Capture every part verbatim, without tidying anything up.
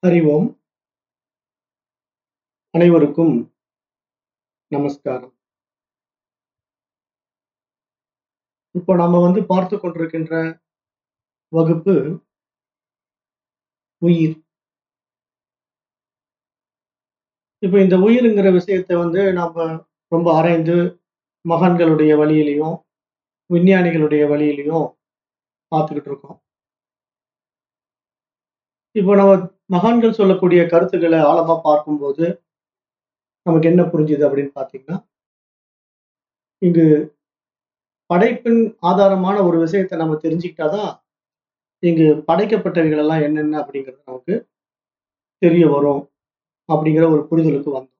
அறிவோம். அனைவருக்கும் நமஸ்காரம். இப்போ நாம வந்து பார்த்துக் கொண்டிருக்கின்ற வகுப்பு உயிர். இப்ப இந்த உயிருங்கிற விஷயத்தை வந்து நாம ரொம்ப ஆராய்ந்து மகான்களுடைய வழியிலையும் விஞ்ஞானிகளுடைய வழியிலையும் பார்த்துக்கிட்டு இருக்கோம். இப்போ நம்ம மகான்கள் சொல்லக்கூடிய கருத்துக்களை ஆழமா பார்க்கும்போது நமக்கு என்ன புரிஞ்சுது அப்படின்னு பார்த்தீங்கன்னா, இங்கு படைப்பின் ஆதாரமான ஒரு விஷயத்தை நம்ம தெரிஞ்சுக்கிட்டாதான் இங்கு படைக்கப்பட்டவைகள் எல்லாம் என்னென்ன அப்படிங்கிறது நமக்கு தெரிய வரும் அப்படிங்கிற ஒரு புரிதலுக்கு வந்தோம்.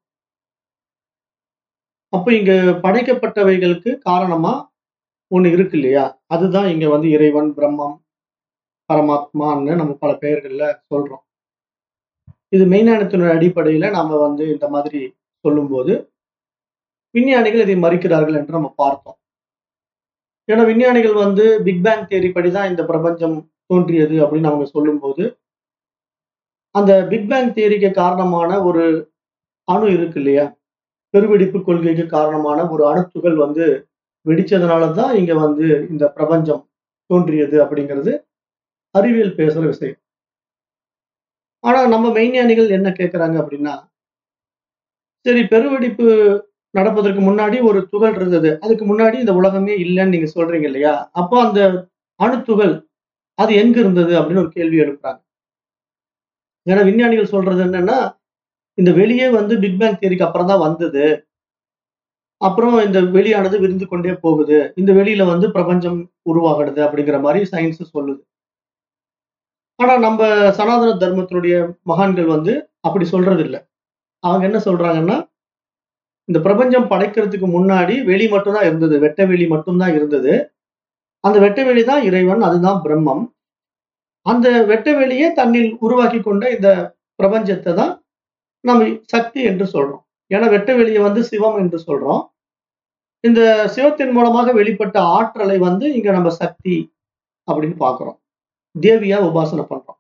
அப்ப இங்க படைக்கப்பட்டவைகளுக்கு காரணமா ஒண்ணு இருக்கு இல்லையா? அதுதான் இங்க வந்து இறைவன், பிரம்மம், பரமாத்மான்னு நம்ம பல பெயர்கள்ல சொல்றோம். இது மெய்ஞானத்தினுடைய அடிப்படையில நாம வந்து இந்த மாதிரி சொல்லும்போது விஞ்ஞானிகள் இதை மறுக்கிறார்கள் என்று நம்ம பார்த்தோம். ஏன்னா விஞ்ஞானிகள் வந்து பிக் பேங் தியரி படிதான் இந்த பிரபஞ்சம் தோன்றியது அப்படின்னு அவங்க சொல்லும்போது, அந்த பிக் பேங் தியரிக்கு காரணமான ஒரு அணு இருக்கு இல்லையா? பெருவெடிப்பு கொள்கைக்கு காரணமான ஒரு அணுத்துகள் வந்து வெடிச்சதுனால தான் இங்க வந்து இந்த பிரபஞ்சம் தோன்றியது அப்படிங்கிறது அறிவியல் பேசுற விஷயம். ஆனா நம்ம மெய்ஞானிகள் என்ன கேட்கிறாங்க அப்படின்னா, சரி பெருவெடிப்பு நடப்பதற்கு முன்னாடி ஒரு துகள் இருந்தது. அதுக்கு முன்னாடி இந்த உலகமே இல்லைன்னு நீங்க சொல்றீங்க இல்லையா? அப்போ அந்த அணுத்துகள் அது எங்க இருந்தது அப்படின்னு ஒரு கேள்வி எழுப்புறாங்க. ஏன்னா விஞ்ஞானிகள் சொல்றது என்னன்னா, இந்த வெளியே வந்து பிக் பேங் தியரிக்கு அப்புறம் தான் வந்தது. அப்புறம் இந்த வெளியானது விரிந்து கொண்டே போகுது. இந்த வெளியில வந்து பிரபஞ்சம் உருவாகிறது அப்படிங்கிற மாதிரி சயின்ஸ் சொல்லுது. ஆனா நம்ம சனாதன தர்மத்தினுடைய மகான்கள் வந்து அப்படி சொல்றது இல்ல. அவங்க என்ன சொல்றாங்கன்னா, இந்த பிரபஞ்சம் படைக்கிறதுக்கு முன்னாடி வெளி மட்டும் தான் இருந்தது. வெட்ட வெளி மட்டும் தான் இருந்தது. அந்த வெட்ட வெளி தான் இறைவன், அதுதான் பிரம்மம். அந்த வெட்ட வெளியே தன்னில் உருவாக்கி கொண்ட இந்த பிரபஞ்சத்தை தான் நம்ம சக்தி என்று சொல்றோம். ஏன்னா வெட்ட வெளியை வந்து சிவம் என்று சொல்றோம். இந்த சிவத்தின் மூலமாக வெளிப்பட்ட ஆற்றலை வந்து இங்க நம்ம சக்தி அப்படின்னு பார்க்கிறோம். தேவியா உபாசனை பண்றோம்.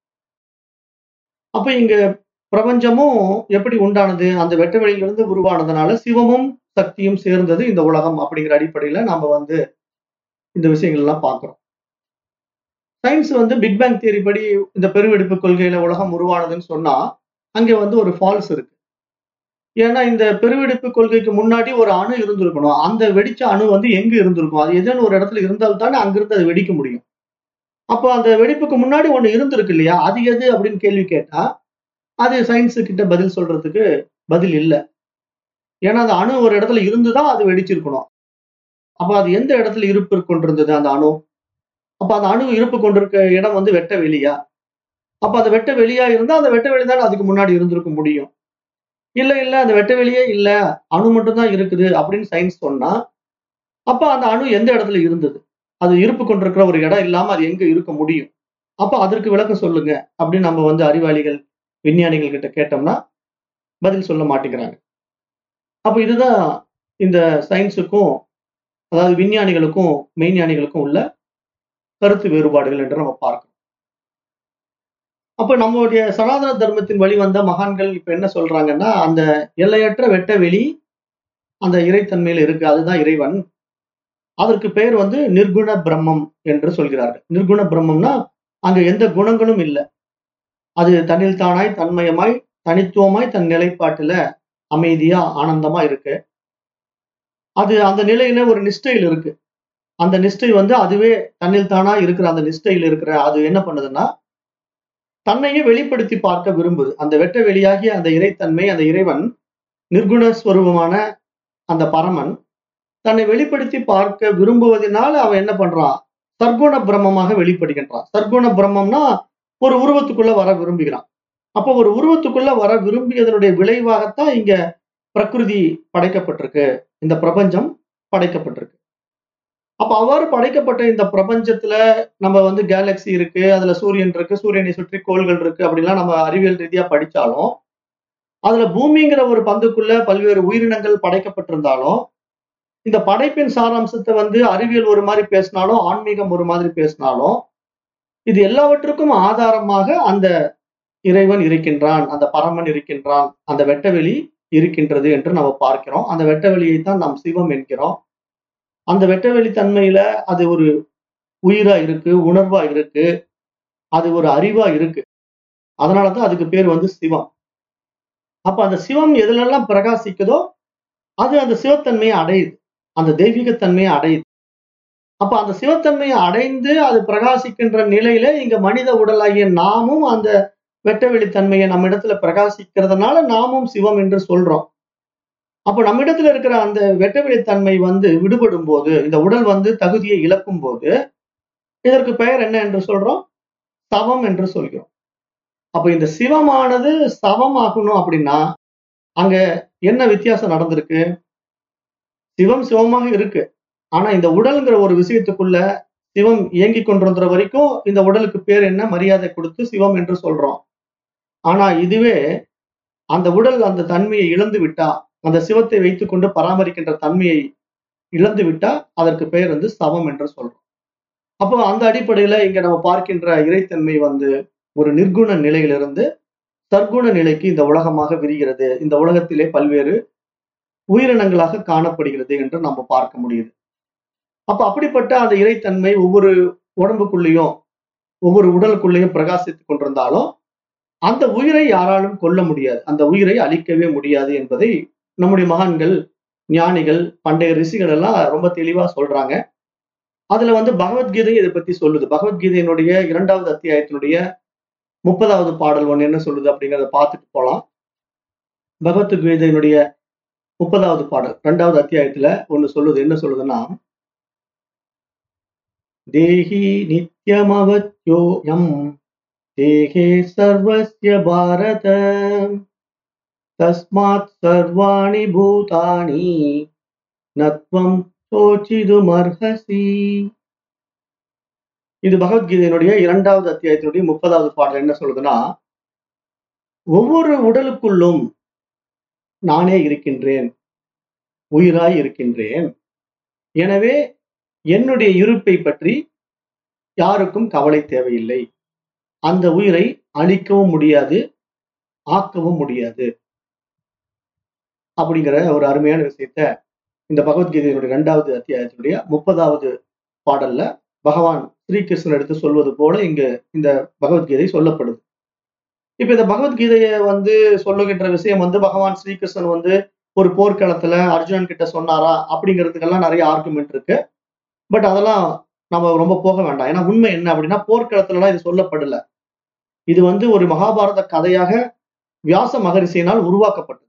அப்ப இங்க பிரபஞ்சமும் எப்படி உண்டானது? அந்த வெட்ட வெளியிலிருந்து உருவானதுனால சிவமும் சக்தியும் சேர்ந்தது இந்த உலகம் அப்படிங்கிற அடிப்படையில நாம வந்து இந்த விஷயங்கள் எல்லாம் பார்க்கிறோம். சயின்ஸ் வந்து பிக் பேங் தியரி படி இந்த பெருவெடிப்பு கொள்கையில உலகம் உருவானதுன்னு சொன்னா, அங்க வந்து ஒரு ஃபால்ஸ் இருக்கு. ஏன்னா இந்த பெருவெடிப்பு கொள்கைக்கு முன்னாடி ஒரு அணு இருந்திருக்கணும். அந்த வெடிச்ச அணு வந்து எங்க இருந்திருக்கும்? அது ஏதேனும் ஒரு இடத்துல இருந்தால் தானே அங்கிருந்து அது வெடிக்க முடியும். அப்போ அந்த வெடிப்புக்கு முன்னாடி ஒண்ணு இருந்திருக்கு இல்லையா? அது எது அப்படின்னு கேள்வி கேட்டா, அது சயின்ஸ் கிட்ட பதில் சொல்றதுக்கு பதில் இல்ல. ஏன்னா அந்த அணு ஒரு இடத்துல இருந்துதான் அது வெடிச்சிருக்கணும். அப்ப அது எந்த இடத்துல இருப்பு கொண்டிருந்தது அந்த அணு? அப்ப அந்த அணு இருப்பு கொண்டிருக்க இடம் வந்து வெட்ட வெளியா? அப்ப அந்த வெட்ட வெளியா இருந்தா அந்த வெட்ட வெளி தானே அதுக்கு முன்னாடி இருந்திருக்க முடியும். இல்ல இல்ல அந்த வெட்ட வெளியே இல்ல, அணு மட்டும் தான் இருக்குது அப்படின்னு சயின்ஸ் சொன்னா, அப்ப அந்த அணு எந்த இடத்துல இருந்தது? அது இருப்பு கொண்டிருக்கிற ஒரு இடம் இல்லாம அது எங்க இருக்க முடியும்? அப்ப அதற்கு விளக்கம் சொல்லுங்க அப்படின்னு நம்ம வந்து அறிவாளிகள், விஞ்ஞானிகள் கிட்ட கேட்டோம்னா பதில் சொல்ல மாட்டேங்கிறாங்க. அப்ப இதுதான் இந்த சயின்ஸுக்கும் அதாவது விஞ்ஞானிகளுக்கும் மெய்ஞானிகளுக்கும் உள்ள கருத்து வேறுபாடுகள் என்று நம்ம பார்க்கிறோம். அப்ப நம்மளுடைய சனாதன தர்மத்தின் வழி வந்த மகான்கள் இப்ப என்ன சொல்றாங்கன்னா, அந்த எல்லையற்ற வெட்ட வெளி அந்த இறைத்தன்மையில இருக்கு. அதுதான் இறைவன். அதற்கு பெயர் வந்து நிர்குண பிரம்மம் என்று சொல்கிறார்கள். நிர்குண பிரம்மம்னா அங்க எந்த குணங்களும் இல்ல. அது தன்னில் தானாய், தன்மயமாய், தனித்துவமாய் தன் நிலைப்பாட்டுல அமைதியா, ஆனந்தமா இருக்கு. அது அந்த நிலையில ஒரு நிஷ்டையில் இருக்கு. அந்த நிஷ்டை வந்து அதுவே தன்னில் தானா இருக்கிற அந்த நிஷ்டையில் இருக்கிற அது என்ன பண்ணுதுன்னா, தன்னையே வெளிப்படுத்தி பார்க்க விரும்புது. அந்த வெட்ட வெளியாகிய அந்த இறைத்தன்மை, அந்த இறைவன் நிர்குண ஸ்வரூபமான அந்த பரமன் தன்னை வெளிப்படுத்தி பார்க்க விரும்புவதனால அவன் என்ன பண்றான்? சர்க்குண பிரம்மமாக வெளிப்படுகின்றான். சர்க்குண பிரம்மம்னா ஒரு உருவத்துக்குள்ள வர விரும்புகிறான். அப்போ ஒரு உருவத்துக்குள்ள வர விரும்பியதனுடைய விளைவாகத்தான் இங்க பிரகிருதி படைக்கப்பட்டிருக்கு. இந்த பிரபஞ்சம் படைக்கப்பட்டிருக்கு. அப்ப அவ்வாறு படைக்கப்பட்ட இந்த பிரபஞ்சத்துல நம்ம வந்து கேலக்சி இருக்கு, அதுல சூரியன் இருக்கு, சூரியனை சுற்றி கோள்கள் இருக்கு அப்படிலாம் நம்ம அறிவியல் ரீதியா படிச்சாலும், அதுல பூமிங்கிற ஒரு பந்துக்குள்ள பல்வேறு உயிரினங்கள் படைக்கப்பட்டிருந்தாலும், இந்த படைப்பின் சாராம்சத்தை வந்து அறிவியல் ஒரு மாதிரி பேசினாலும், ஆன்மீகம் ஒரு மாதிரி பேசினாலும், இது எல்லாவற்றுக்கும் ஆதாரமாக அந்த இறைவன் இருக்கின்றான், அந்த பரமன் இருக்கின்றான், அந்த வெட்டவெளி இருக்கின்றது என்று நம்ம பார்க்கிறோம். அந்த வெட்டவெளியை தான் நாம் சிவம் என்கிறோம். அந்த வெட்டவெளி தன்மையில அது ஒரு உயிரா இருக்கு, உணர்வா இருக்கு, அது ஒரு அறிவா இருக்கு. அதனாலதான் அதுக்கு பேர் வந்து சிவம். அப்ப அந்த சிவம் எதுலெல்லாம் பிரகாசிக்குதோ அது அந்த சிவத்தன்மையை அடையுது, அந்த தெய்வீக தன்மையை அடையுது. அப்ப அந்த சிவத்தன்மையை அடைந்து அது பிரகாசிக்கின்ற நிலையில இங்க மனித உடலாகிய நாமும் அந்த வெட்டவெளி தன்மையை நம்ம இடத்துல பிரகாசிக்கிறதுனால நாமும் சிவம் என்று சொல்றோம். அப்ப நம்ம இடத்துல இருக்கிற அந்த வெட்டவெளி தன்மை வந்து விடுபடும் போது, இந்த உடல் வந்து தகுதியை இழக்கும் போது இதற்கு பெயர் என்ன என்று சொல்றோம்? சவம் என்று சொல்கிறோம். அப்ப இந்த சிவமானது சவம் ஆகணும் அப்படின்னா அங்க என்ன வித்தியாசம் நடந்திருக்கு? சிவம் சிவமாக இருக்கு. ஆனா இந்த உடல்ங்கிற ஒரு விஷயத்துக்குள்ள சிவம் இயங்கிக் கொண்டிருக்கிற வரைக்கும் இந்த உடலுக்கு பேர் என்ன? மரியாதை கொடுத்து சிவம் என்று சொல்றோம். ஆனா இதுவே அந்த உடல் அந்த தன்மையை இழந்து விட்டா, அந்த சிவத்தை வைத்துக் கொண்டு பராமரிக்கின்ற தன்மையை இழந்து விட்டா அதற்கு பெயர் வந்து சவம் என்று சொல்றோம். அப்போ அந்த அடிப்படையில இங்க நம்ம பார்க்கின்ற இறைத்தன்மை வந்து ஒரு நிர்குண நிலையிலிருந்து சற்குண நிலைக்கு இந்த உலகமாக விரிகிறது. இந்த உலகத்திலே பல்வேறு உயிரினங்களாக காணப்படுகிறது என்று நம்ம பார்க்க முடியுது. அப்ப அப்படிப்பட்ட அந்த இறைத்தன்மை ஒவ்வொரு உடம்புக்குள்ளேயும் ஒவ்வொரு உடலுக்குள்ளேயும் பிரகாசித்துக் கொண்டிருந்தாலும் அந்த உயிரை யாராலும் கொல்ல முடியாது, அந்த உயிரை அழிக்கவே முடியாது என்பதை நம்முடைய மகான்கள், ஞானிகள், பண்டைய ரிஷிகள் எல்லாம் ரொம்ப தெளிவா சொல்றாங்க. அதுல வந்து பகவத்கீதை இதை பத்தி சொல்லுது. பகவத்கீதையினுடைய இரண்டாவது அத்தியாயத்தினுடைய முப்பதாவது பாடல் ஒண்ணு என்ன சொல்லுது அப்படிங்கிறத பார்த்துட்டு போலாம். பகவத்கீதையினுடைய முப்பதாவது பாடல் இரண்டாவது அத்தியாயத்துல ஒண்ணு சொல்லுது. என்ன சொல்லுதுன்னா, தேஹி நித்யமவத்யோயம் தேஹே சர்வஸ்ய பாரத தஸ்மாத் சர்வாணி பூதானி நத்வம் சோசிதுமர்ஹசி. இது பகவத்கீதையினுடைய இரண்டாவது அத்தியாயத்தினுடைய முப்பதாவது பாடல் என்ன சொல்லுதுன்னா, ஒவ்வொரு உடலுக்குள்ளும் நானே இருக்கின்றேன், உயிராய் இருக்கின்றேன். எனவே என்னுடைய இருப்பை பற்றி யாருக்கும் கவலை தேவையில்லை. அந்த உயிரை அழிக்கவும் முடியாது, ஆக்கவும் முடியாது. அப்படிங்கிற ஒரு அருமையான விஷயத்த இந்த பகவத்கீதையினுடைய இரண்டாவது அத்தியாயத்தினுடைய முப்பதாவது பாடல்ல பகவான் ஸ்ரீகிருஷ்ணன் எடுத்து சொல்வது போல இங்க இந்த பகவத்கீதை சொல்லப்படுது. இப்ப இந்த பகவத்கீதையை வந்து சொல்லுகின்ற விஷயம் வந்து பகவான் ஸ்ரீகிருஷ்ணன் வந்து ஒரு போர்க்களத்துல அர்ஜுனன் கிட்ட சொன்னாரா அப்படிங்கிறதுக்கெல்லாம் நிறைய ஆர்குமெண்ட் இருக்கு. பட் அதெல்லாம் நம்ம ரொம்ப போக வேண்டாம். ஏன்னா உண்மை என்ன அப்படின்னா போர்க்களத்துலலாம் இது சொல்லப்படல. இது வந்து ஒரு மகாபாரத கதையாக வியாச மகரிஷியினால் உருவாக்கப்பட்டது.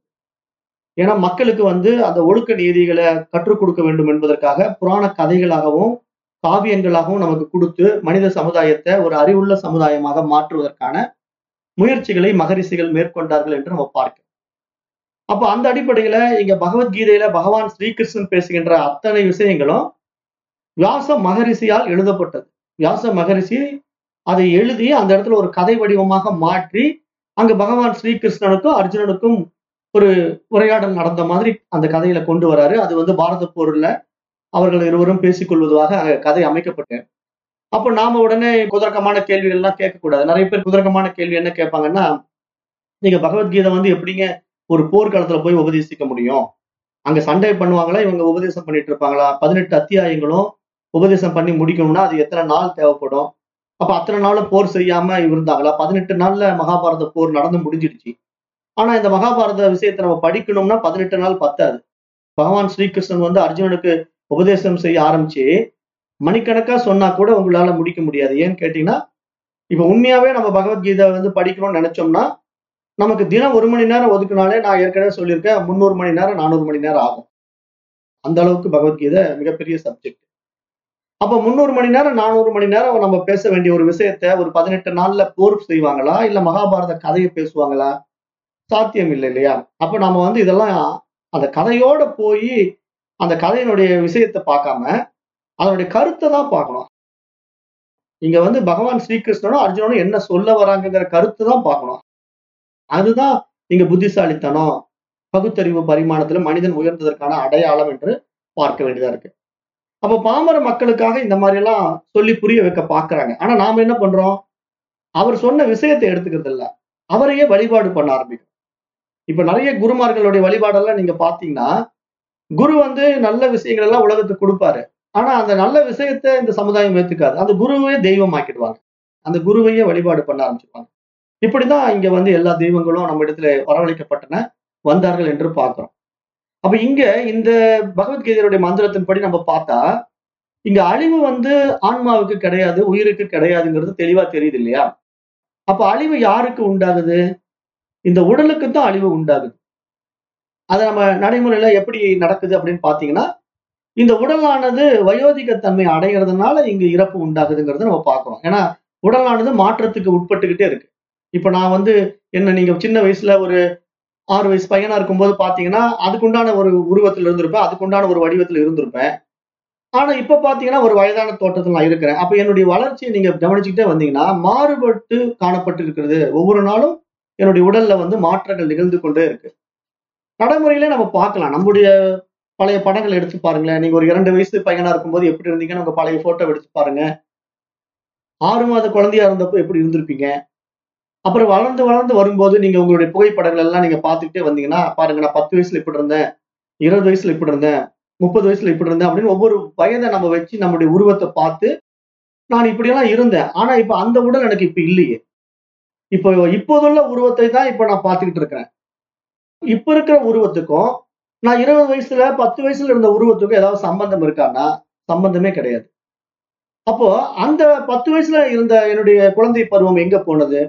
ஏன்னா மக்களுக்கு வந்து அந்த ஒழுக்க நீதிகளை கற்றுக் கொடுக்க வேண்டும் என்பதற்காக புராண கதைகளாகவும் காவியங்களாகவும் நமக்கு கொடுத்து மனித சமுதாயத்தை ஒரு அறிவுள்ள சமுதாயமாக மாற்றுவதற்கான முயற்சிகளை மகரிஷிகள் மேற்கொண்டார்கள் என்று நம்ம பார்க்கிறோம். அப்ப அந்த அடிப்படையில இங்க பகவத்கீதையில பகவான் ஸ்ரீகிருஷ்ணன் பேசுகின்ற அத்தனை விஷயங்களும் வியாச மகரிஷியால் எழுதப்பட்டது. வியாச மகரிஷி அதை எழுதி அந்த இடத்துல ஒரு கதை வடிவமாக மாற்றி அங்க பகவான் ஸ்ரீகிருஷ்ணனுக்கும் அர்ஜுனனுக்கும் ஒரு உரையாடல் நடந்த மாதிரி அந்த கதையில கொண்டு வராரு. அது வந்து பாரத போர்ல அவர்கள் இருவரும் பேசிக்கொள்வதாக கதை அமைக்கப்பட்டது. அப்ப நாம உடனே குதர்க்கமான கேள்விகள் எல்லாம் கேட்கக்கூடாது. நிறைய பேர் குதர்க்கமான கேள்வி என்ன கேட்பாங்கன்னா, நீங்க பகவத்கீதை வந்து எப்படிங்க ஒரு போர்க்களத்துல போய் உபதேசிக்க முடியும்? அங்க சண்டை பண்ணுவாங்களா, இவங்க உபதேசம் பண்ணிட்டு இருப்பாங்களா? பதினெட்டு அத்தியாயங்களும் உபதேசம் பண்ணி முடிக்கணும்னா அது எத்தனை நாள் தேவைப்படும்? அப்ப அத்தனை நாளும் போர் செய்யாம இருந்தாங்களா? பதினெட்டு நாள்ல மகாபாரத போர் நடந்து முடிஞ்சிடுச்சு. ஆனா இந்த மகாபாரத விஷயத்தை நம்ம படிக்கணும்னா பதினெட்டு நாள் பத்தாது. பகவான் ஸ்ரீகிருஷ்ணன் வந்து அர்ஜுனனுக்கு உபதேசம் செய்ய ஆரம்பிச்சு மணிக்கணக்கா சொன்னா கூட உங்களால முடிக்க முடியாது. ஏன்னு கேட்டீங்கன்னா, இப்ப உண்மையாவே நம்ம பகவத்கீதை வந்து படிக்கணும்னு நினைச்சோம்னா நமக்கு தினம் ஒரு மணி நேரம் ஒதுக்குனாலே நான் ஏற்கனவே சொல்லியிருக்கேன் முன்னூறு மணி நேரம் நானூறு மணி நேரம் ஆகும். அந்த அளவுக்கு பகவத்கீதை மிகப்பெரிய சப்ஜெக்ட். அப்ப முன்னூறு மணி நேரம் நானூறு மணி நேரம் நம்ம பேச வேண்டிய ஒரு விஷயத்த ஒரு பதினெட்டு நாள்ல போர் செய்வாங்களா, இல்ல மகாபாரத கதையை பேசுவாங்களா? சாத்தியம் இல்லை இல்லையா? அப்ப நம்ம வந்து இதெல்லாம் அந்த கதையோட போய் அந்த கதையினுடைய விஷயத்தை பார்க்காம அதனுடைய கருத்தை தான் பார்க்கணும். இங்க வந்து பகவான் ஸ்ரீகிருஷ்ணனும் அர்ஜுனனும் என்ன சொல்ல வராங்கிற கருத்து தான் பார்க்கணும். அதுதான் இங்க புத்திசாலித்தனம், பகுத்தறிவு பரிமாணத்துல மனிதன் உயர்ந்ததற்கான அடையாளம் என்று பார்க்க வேண்டியதா இருக்கு. அப்ப பாமர மக்களுக்காக இந்த மாதிரி எல்லாம் சொல்லி புரிய வைக்க பாக்குறாங்க. ஆனா நாம என்ன பண்றோம்? அவர் சொன்ன விஷயத்தை எடுத்துக்கிறது இல்ல. அவரையே வழிபாடு பண்ண ஆரம்பிக்கும். இப்ப நிறைய குருமார்களுடைய வழிபாடெல்லாம் நீங்க பாத்தீங்கன்னா, குரு வந்து நல்ல விஷயங்கள் எல்லாம் உலகத்துக்கு கொடுப்பாரு. ஆனா அந்த நல்ல விஷயத்தை இந்த சமுதாயம் ஏத்துக்காது. அந்த குருவே தெய்வம் ஆக்கிடுவாங்க. அந்த குருவையே வழிபாடு பண்ண ஆரம்பிச்சிருவாங்க. இப்படிதான் இங்க வந்து எல்லா தெய்வங்களும் நம்ம இடத்துல வரவழைக்கப்பட்டன, வந்தார்கள் என்று பார்க்கிறோம். அப்ப இங்க இந்த பகவத்கீதையுடைய மந்திரத்தின்படி நம்ம பார்த்தா, இங்க அழிவு வந்து ஆன்மாவுக்கு கிடையாது, உயிருக்கு கிடையாதுங்கிறது தெளிவா தெரியுது இல்லையா? அப்ப அழிவு யாருக்கு உண்டாகுது? இந்த உடலுக்கு தான் அழிவு உண்டாகுது. அத நம்ம நடைமுறையில எப்படி நடக்குது அப்படின்னு பார்த்தீங்கன்னா, இந்த உடலானது வயோதிக தன்மை அடைகிறதுனால இங்க இறப்பு உண்டாகுதுங்கிறத நம்ம பார்க்கிறோம். ஏன்னா, உடலானது மாற்றத்துக்கு உட்பட்டுக்கிட்டே இருக்கு. இப்ப நான் வந்து என்ன நீங்க சின்ன வயசுல ஒரு ஆறு வயசு பையனா இருக்கும்போது பார்த்தீங்கன்னா, அதுக்குண்டான ஒரு உருவத்துல இருந்திருப்பேன். அதுக்குண்டான ஒரு வடிவத்துல இருந்திருப்பேன். ஆனா இப்ப பார்த்தீங்கன்னா, ஒரு வயதான தோற்றத்துல நான் இருக்கிறேன். அப்ப என்னுடைய வளர்ச்சிய நீங்க கவனிச்சுக்கிட்டே வந்தீங்கன்னா, மாறுபட்டு காணப்பட்டு இருக்கிறது. ஒவ்வொரு நாளும் என்னுடைய உடல்ல வந்து மாற்றங்கள் நிகழ்ந்து கொண்டே இருக்கு. நடைமுறையிலே நம்ம பார்க்கலாம். நம்முடைய பழைய படங்கள் எடுத்து பாருங்களேன். நீங்க ஒரு இரண்டு வயசு பையனா இருக்கும்போது எப்படி இருந்தீங்கன்னு உங்க பழைய போட்டோ எடுத்து பாருங்க. ஆறு மாத குழந்தையா இருந்தப்போ எப்படி இருந்திருப்பீங்க? அப்புறம் வளர்ந்து வளர்ந்து வரும்போது நீங்க உங்களுடைய புகைப்படங்கள் எல்லாம் நீங்க பார்த்துக்கிட்டே வந்தீங்கன்னா, பாருங்க நான் பத்து வயசுல இப்படி இருந்தேன், இருபது வயசுல இப்படி இருந்தேன், முப்பது வயசுல இப்படி இருந்தேன் அப்படின்னு ஒவ்வொரு வயதை நம்ம வச்சு நம்முடைய உருவத்தை பார்த்து, நான் இப்படியெல்லாம் இருந்தேன். ஆனா இப்ப அந்த உடல் எனக்கு இப்ப இல்லையே. இப்போ இப்போதுள்ள உருவத்தை தான் இப்ப நான் பார்த்துக்கிட்டு இருக்கிறேன். இப்ப இருக்கிற உருவத்துக்கும், நான் இருபது வயசுல, பத்து வயசுல இருந்த உருவத்துக்கும் ஏதாவது சம்பந்தம் இருக்கான்னா, சம்பந்தமே கிடையாது. அப்போ அந்த பத்து வயசுல இருந்த என்னுடைய குழந்தை பருவம் எங்க போனது?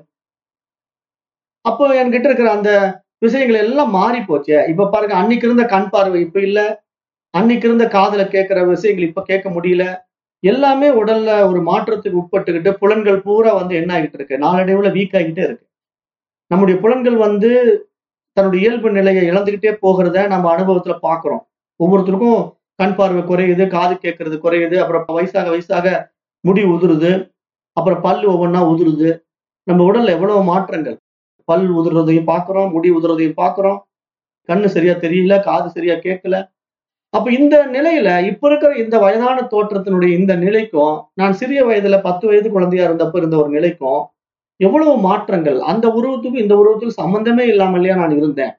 அப்போ என்கிட்ட இருக்கிற அந்த விஷயங்கள் எல்லாம் மாறி போச்சே. இப்ப பாருங்க அன்னைக்கு இருந்த கண் பார்வை இப்ப இல்ல. அன்னைக்கு இருந்த காதுல கேட்கிற விஷயங்கள் இப்ப கேட்க முடியல. எல்லாமே உடல்ல ஒரு மாற்றத்துக்கு உட்பட்டுக்கிட்டு புலன்கள் பூரா வந்து என்ன ஆகிட்டு இருக்கு? நாளடைவுல வீக் ஆகிட்டே இருக்கு. நம்முடைய புலன்கள் வந்து தன்னுடைய இயல்பு நிலையை இழந்துகிட்டே போகிறத நம்ம அனுபவத்துல பார்க்கிறோம். ஒவ்வொருத்தருக்கும் கண் பார்வை குறையுது, காது கேட்கறது குறையுது, அப்புறம் வயசாக வயசாக முடி உதிருது, அப்புறம் பல்லு ஒவ்வொன்னா உதிருது. நம்ம உடல்ல எவ்வளவு மாற்றங்கள். பல் உதிர்றதையும் பார்க்கிறோம், முடி உதிர்றதையும் பார்க்கிறோம், கண்ணு சரியா தெரியல, காது சரியா கேட்கல. அப்ப இந்த நிலையில இப்ப இருக்கிற இந்த வயதான தோற்றத்தினுடைய இந்த நிலைக்கும், நான் சிறிய வயதுல பத்து வயது குழந்தையா இருந்தப்ப இருந்த ஒரு நிலைக்கும் எவ்வளவு மாற்றங்கள். அந்த உருவத்துக்கும் இந்த உருவத்துக்கும் சம்பந்தமே இல்லாமலையா நான் இருந்தேன்.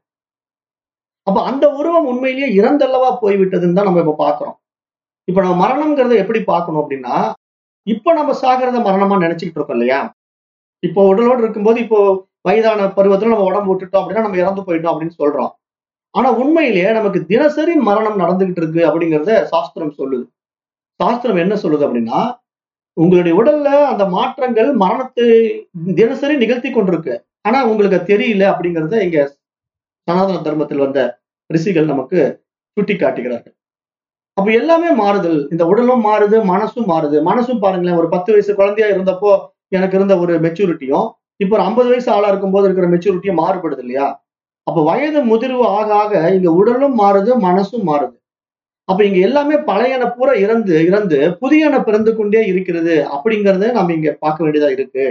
அப்ப அந்த உருவம் உண்மையிலேயே இறந்தல்லவா போய்விட்டதுன்னு தான் நம்ம இப்ப பார்க்கிறோம். இப்ப நம்ம மரணம்ங்கிறத எப்படி பார்க்கணும் அப்படின்னா, இப்ப நம்ம சாகிறத மரணமா நினைச்சுக்கிட்டு இருக்கோம் இல்லையா? இப்போ உடலோடு இருக்கும்போது இப்போ வயதான பருவத்துல நம்ம உடம்பு விட்டுட்டோம் அப்படின்னா நம்ம இறந்து போயிட்டோம் அப்படின்னு சொல்றோம். ஆனா உண்மையிலேயே நமக்கு தினசரி மரணம் நடந்துகிட்டு இருக்கு அப்படிங்கிறத சாஸ்திரம் சொல்லுது. சாஸ்திரம் என்ன சொல்லுது அப்படின்னா, உங்களுடைய உடல்ல அந்த மாற்றங்கள் மரணத்தை தினசரி நிகழ்த்தி கொண்டிருக்கு. ஆனா உங்களுக்கு அது தெரியல அப்படிங்கிறத இங்க சனாதன தர்மத்தில் வந்த ரிஷிகள் நமக்கு சுட்டி காட்டுகிறார்கள். அப்ப எல்லாமே மாறுதல். இந்த உடலும் மாறுது, மனசும் மாறுது. மனசும் பாருங்களேன், ஒரு பத்து வயசு குழந்தையா இருந்தப்போ எனக்கு இருந்த ஒரு மெச்சூரிட்டியும், இப்போ ஒரு ஐம்பது வயசு ஆளா இருக்கும்போது இருக்கிற மெச்சூரிட்டியும் மாறுபடுது இல்லையா? அப்ப வயது முதிர்வு ஆக ஆக இங்க உடலும் மாறுது, மனசும் மாறுது. அப்ப இங்க எல்லாமே பழையன பூரா இறந்து இறந்து புதியன பிறந்து கொண்டே இருக்கிறது அப்படிங்கறத நம்ம இங்க பார்க்க வேண்டியதா இருக்கு.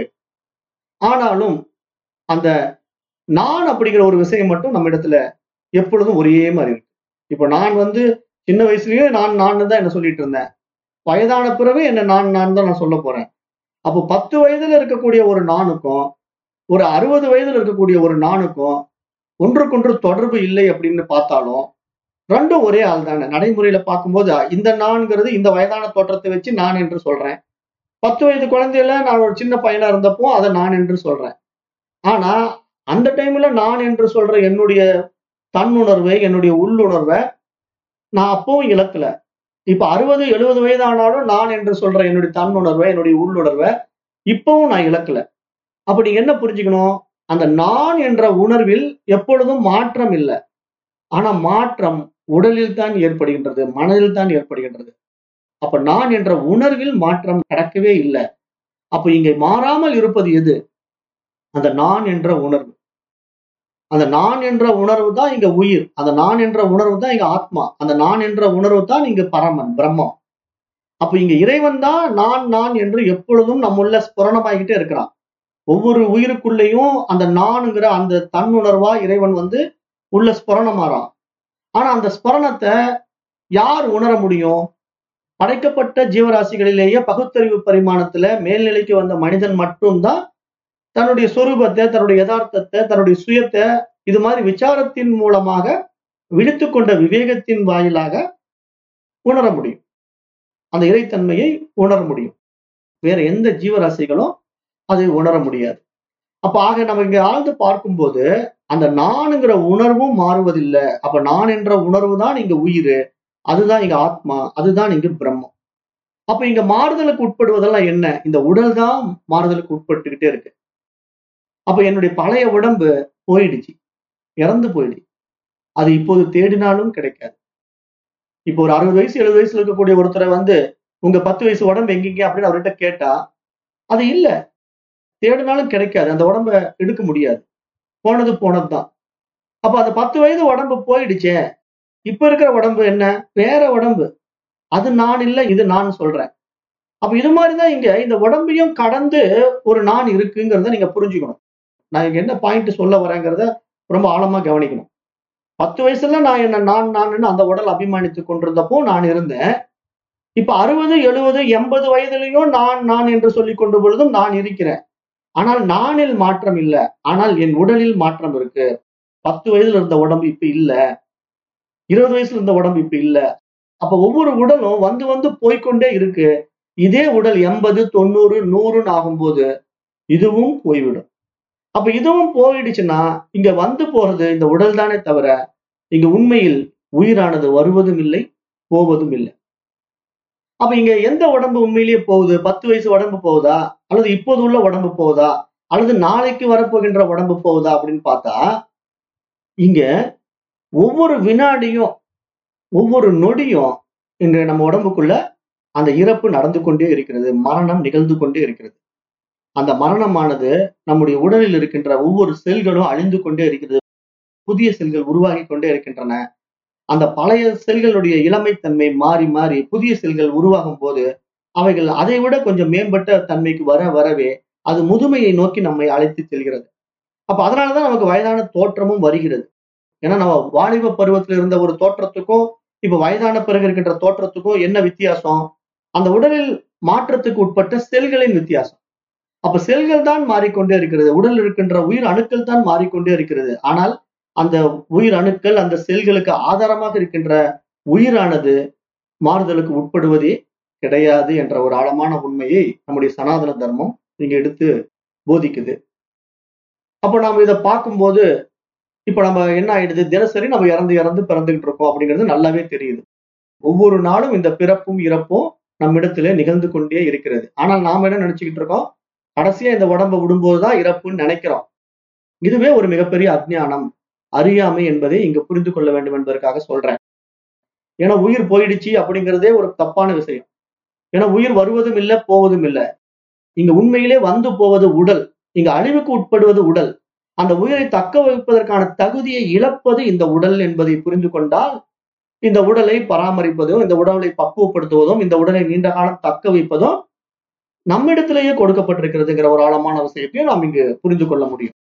ஆனாலும் அந்த நான் அப்படிங்கிற ஒரு விஷயம் மட்டும் நம்ம இடத்துல எப்பொழுதும் ஒரே மாதிரி இருக்கு. இப்ப நான் வந்து சின்ன வயசுலயே நான் நான் தான் என்ன சொல்லிட்டு இருந்தேன். வயதான பிறகு என்ன நான் நான் தான் நான் சொல்ல போறேன். அப்போ பத்து வயதுல இருக்கக்கூடிய ஒரு நானுக்கும், ஒரு அறுபது வயதுல இருக்கக்கூடிய ஒரு நானுக்கும் ஒன்றுக்கொன்று தொடர்பு இல்லை அப்படின்னு பார்த்தாலும், ரெண்டும் ஒரே ஆள் தானே. நடைமுறையில பார்க்கும்போது இந்த நான்கிறது இந்த வயதான தோற்றத்தை வச்சு நான் என்று சொல்றேன். பத்து வயது குழந்தையில நான் ஒரு சின்ன பையனா இருந்தப்போ அதை நான் என்று சொல்றேன். ஆனா அந்த டைம்ல நான் என்று சொல்ற என்னுடைய தன்னுணர்வை, என்னுடைய உள்ளுணர்வை நான் அப்பவும் இழக்கல. இப்ப அறுபது எழுபது வயது ஆனாலும் நான் என்று சொல்ற என்னுடைய தன்னுணர்வை, என்னுடைய உள்ளுணர்வை இப்பவும் நான் இழக்கல. அப்ப நீங்க என்ன புரிஞ்சுக்கணும்? அந்த நான் என்ற உணர்வில் எப்பொழுதும் மாற்றம் இல்லை. ஆனா மாற்றம் உடலில் தான் ஏற்படுகின்றது, மனதில் தான் ஏற்படுகின்றது. அப்ப நான் என்ற உணர்வில் மாற்றம் நடக்கவே இல்லை. அப்ப இங்கே மாறாமல் இருப்பது எது? அந்த நான் என்ற உணர்வு. அந்த நான் என்ற உணர்வு தான் இங்க உயிர். அந்த நான் என்ற உணர்வு தான் இங்க ஆத்மா. அந்த நான் என்ற உணர்வு தான் இங்க பரமன், பிரம்மம். அப்ப இங்க இறைவன் தான் நான் நான் என்று எப்பொழுதும் நம்முள்ள ஸ்புரணமாகிட்டே இருக்கிறான். ஒவ்வொரு உயிருக்குள்ளேயும் அந்த நான்ங்கிற அந்த தன்னுணர்வா இறைவன் வந்து உள்ள ஸ்புரணமாறான். ஆனா அந்த ஸ்புரணத்தை யார் உணர முடியும்? படைக்கப்பட்ட ஜீவராசிகளிலேயே பகுத்தறிவு பரிமாணத்துல மேல்நிலைக்கு வந்த மனிதன் மட்டும்தான் தன்னுடைய சொரூபத்தை, தன்னுடைய யதார்த்தத்தை, தன்னுடைய சுயத்தை இது மாதிரி விசாரத்தின் மூலமாக விழித்துக் கொண்ட விவேகத்தின் வாயிலாக உணர முடியும். அந்த இறைத்தன்மையை உணர முடியும். வேற எந்த ஜீவராசிகளும் அதை உணர முடியாது. அப்ப ஆக நம்ம இங்க ஆழ்ந்து பார்க்கும்போது அந்த நான்ங்கிற உணர்வும் மாறுவதில்லை. அப்ப நான் என்ற உணர்வு தான் இங்க உயிர், அதுதான் இங்க ஆத்மா, அதுதான் இங்க பிரம்மம். அப்ப இங்க மாறுதலுக்கு உட்படுவதெல்லாம் என்ன? இந்த உடல் தான் மாறுதலுக்கு உட்பட்டுக்கிட்டே இருக்கு. அப்ப என்னுடைய பழைய உடம்பு போயிடுச்சு, இறந்து போயிடுச்சு. அது இப்போது தேடினாலும் கிடைக்காது. இப்போ ஒரு அறுபது வயசு எழுபது வயசுல இருக்கக்கூடிய ஒருத்தரை வந்து உங்க பத்து வயசு உடம்பு எங்கீங்க அப்படின்னு அவர்கிட்ட கேட்டா அது இல்ல, தேடினாலும் கிடைக்காது. அந்த உடம்ப எடுக்க முடியாது. போனது போனதுதான். அப்ப அந்த பத்து வயது உடம்பு போயிடுச்சே, இப்ப இருக்கிற உடம்பு என்ன? வேற உடம்பு. அது நான் இல்ல, இது நான் சொல்றேன். அப்ப இது மாதிரிதான் இங்க இந்த உடம்பையும் கடந்து ஒரு நான் இருக்குங்கிறத நீங்க புரிஞ்சுக்கணும். நான் இங்க என்ன பாயிண்ட் சொல்ல வரேங்கிறத ரொம்ப ஆழமா கவனிக்கணும். பத்து வயசுல நான் என்ன நான் நான் அந்த உடல் அபிமானித்துக் கொண்டிருந்தப்போ நான் இருந்தேன். இப்ப அறுபது எழுபது எண்பது வயதிலையும் நான் நான் என்று சொல்லிக் கொண்ட பொழுதும் நான் இருக்கிறேன். ஆனால் நானில் மாற்றம் இல்ல. ஆனால் என் உடலில் மாற்றம் இருக்கு. பத்து வயதுல இருந்த உடம்பு இப்ப இல்ல, இருபது வயசுல இருந்த உடம்பு இப்ப இல்ல. அப்ப ஒவ்வொரு உடலும் வந்து வந்து போய்கொண்டே இருக்கு. இதே உடல் எண்பது தொண்ணூறு நூறுன்னு ஆகும்போது இதுவும் போய்விடும். அப்ப இதுவும் போயிடுச்சுன்னா இங்க வந்து போறது இந்த உடல் தானே தவிர இங்க உண்மையில் உயிரானது வருவதும் இல்லை, போவதும் இல்லை. அப்ப இங்க எந்த உடம்பு உண்மையிலேயே போகுது? பத்து வயசு உடம்பு போகுதா, அல்லது இப்போது உள்ள உடம்பு போகுதா, அல்லது நாளைக்கு வரப்போகின்ற உடம்பு போகுதா அப்படின்னு பார்த்தா இங்க ஒவ்வொரு வினாடியும் ஒவ்வொரு நொடியும் இங்க நம்ம உடம்புக்குள்ள அந்த இறப்பு நடந்து கொண்டே இருக்கிறது, மரணம் நிகழ்ந்து கொண்டே இருக்கிறது. அந்த மரணமானது நம்முடைய உடலில் இருக்கின்ற ஒவ்வொரு செல்களும் அழிந்து கொண்டே இருக்கிறது. புதிய செல்கள் உருவாகி கொண்டே இருக்கின்றன. அந்த பழைய செல்களுடைய இளமைத்தன்மை மாறி மாறி புதிய செல்கள் உருவாகும் போது அவைகள் அதை விட கொஞ்சம் மேம்பட்ட தன்மைக்கு வர வரவே அது முதுமையை நோக்கி நம்மை அழைத்து செல்கிறது. அப்ப அதனாலதான் நமக்கு வயதான தோற்றமும் வருகிறது. ஏன்னா நம்ம வாலிப பருவத்தில் இருந்த ஒரு தோற்றத்துக்கும் இப்ப வயதான பிறகு இருக்கின்ற தோற்றத்துக்கும் என்ன வித்தியாசம்? அந்த உடலில் மாற்றத்துக்கு உட்பட்ட செல்களின் வித்தியாசம். அப்ப செல்கள் தான் மாறிக்கொண்டே இருக்கிறது, உடல் இருக்கின்ற உயிர் அணுக்கள் தான் மாறிக்கொண்டே இருக்கிறது. ஆனால் அந்த உயிர் அணுக்கள் அந்த செல்களுக்கு ஆதாரமாக இருக்கின்ற உயிரானது மாறுதலுக்கு உட்படுவதே கிடையாது என்ற ஒரு ஆழமான உண்மையை நம்முடைய சனாதன தர்மம் இங்க எடுத்து போதிக்குது. அப்ப நாம இதை பார்க்கும்போது இப்ப நம்ம என்ன ஆயிடுது, தினசரி நம்ம இறந்து இறந்து பிறந்துகிட்டு இருக்கோம் அப்படிங்கிறது நல்லாவே தெரியுது. ஒவ்வொரு நாளும் இந்த பிறப்பும் இறப்பும் நம்மிடத்துல நிகழ்ந்து கொண்டே இருக்கிறது. ஆனால் நாம என்ன நினைச்சுக்கிட்டு இருக்கோம், கடைசியா இந்த உடம்பை விடும்போதுதான் இறப்புன்னு நினைக்கிறோம். இதுவே ஒரு மிகப்பெரிய அஜ்ஞானம், அறியாமை என்பதை இங்கு புரிந்து கொள்ள வேண்டும் என்பதற்காக சொல்றேன். ஏன்னா உயிர் போயிடுச்சு அப்படிங்கிறதே ஒரு தப்பான விஷயம். ஏன்னா உயிர் வருவதும் இல்லை, போவதும் இல்லை. இங்க உண்மையிலே வந்து போவது உடல், இங்க அழிவுக்கு உட்படுவது உடல். அந்த உயிரை தக்க வைப்பதற்கான தகுதியை இழப்பது இந்த உடல் என்பதை புரிந்து கொண்டால் இந்த உடலை பராமரிப்பதும், இந்த உடலை பக்குவப்படுத்துவதும், இந்த உடலை நீண்ட காலம் தக்க வைப்பதும் நம்மிடத்திலேயே கொடுக்கப்பட்டிருக்கிறதுங்கிற ஒரு ஆழமான விஷயத்தையும் நாம் இங்கு புரிந்து கொள்ள முடியும்.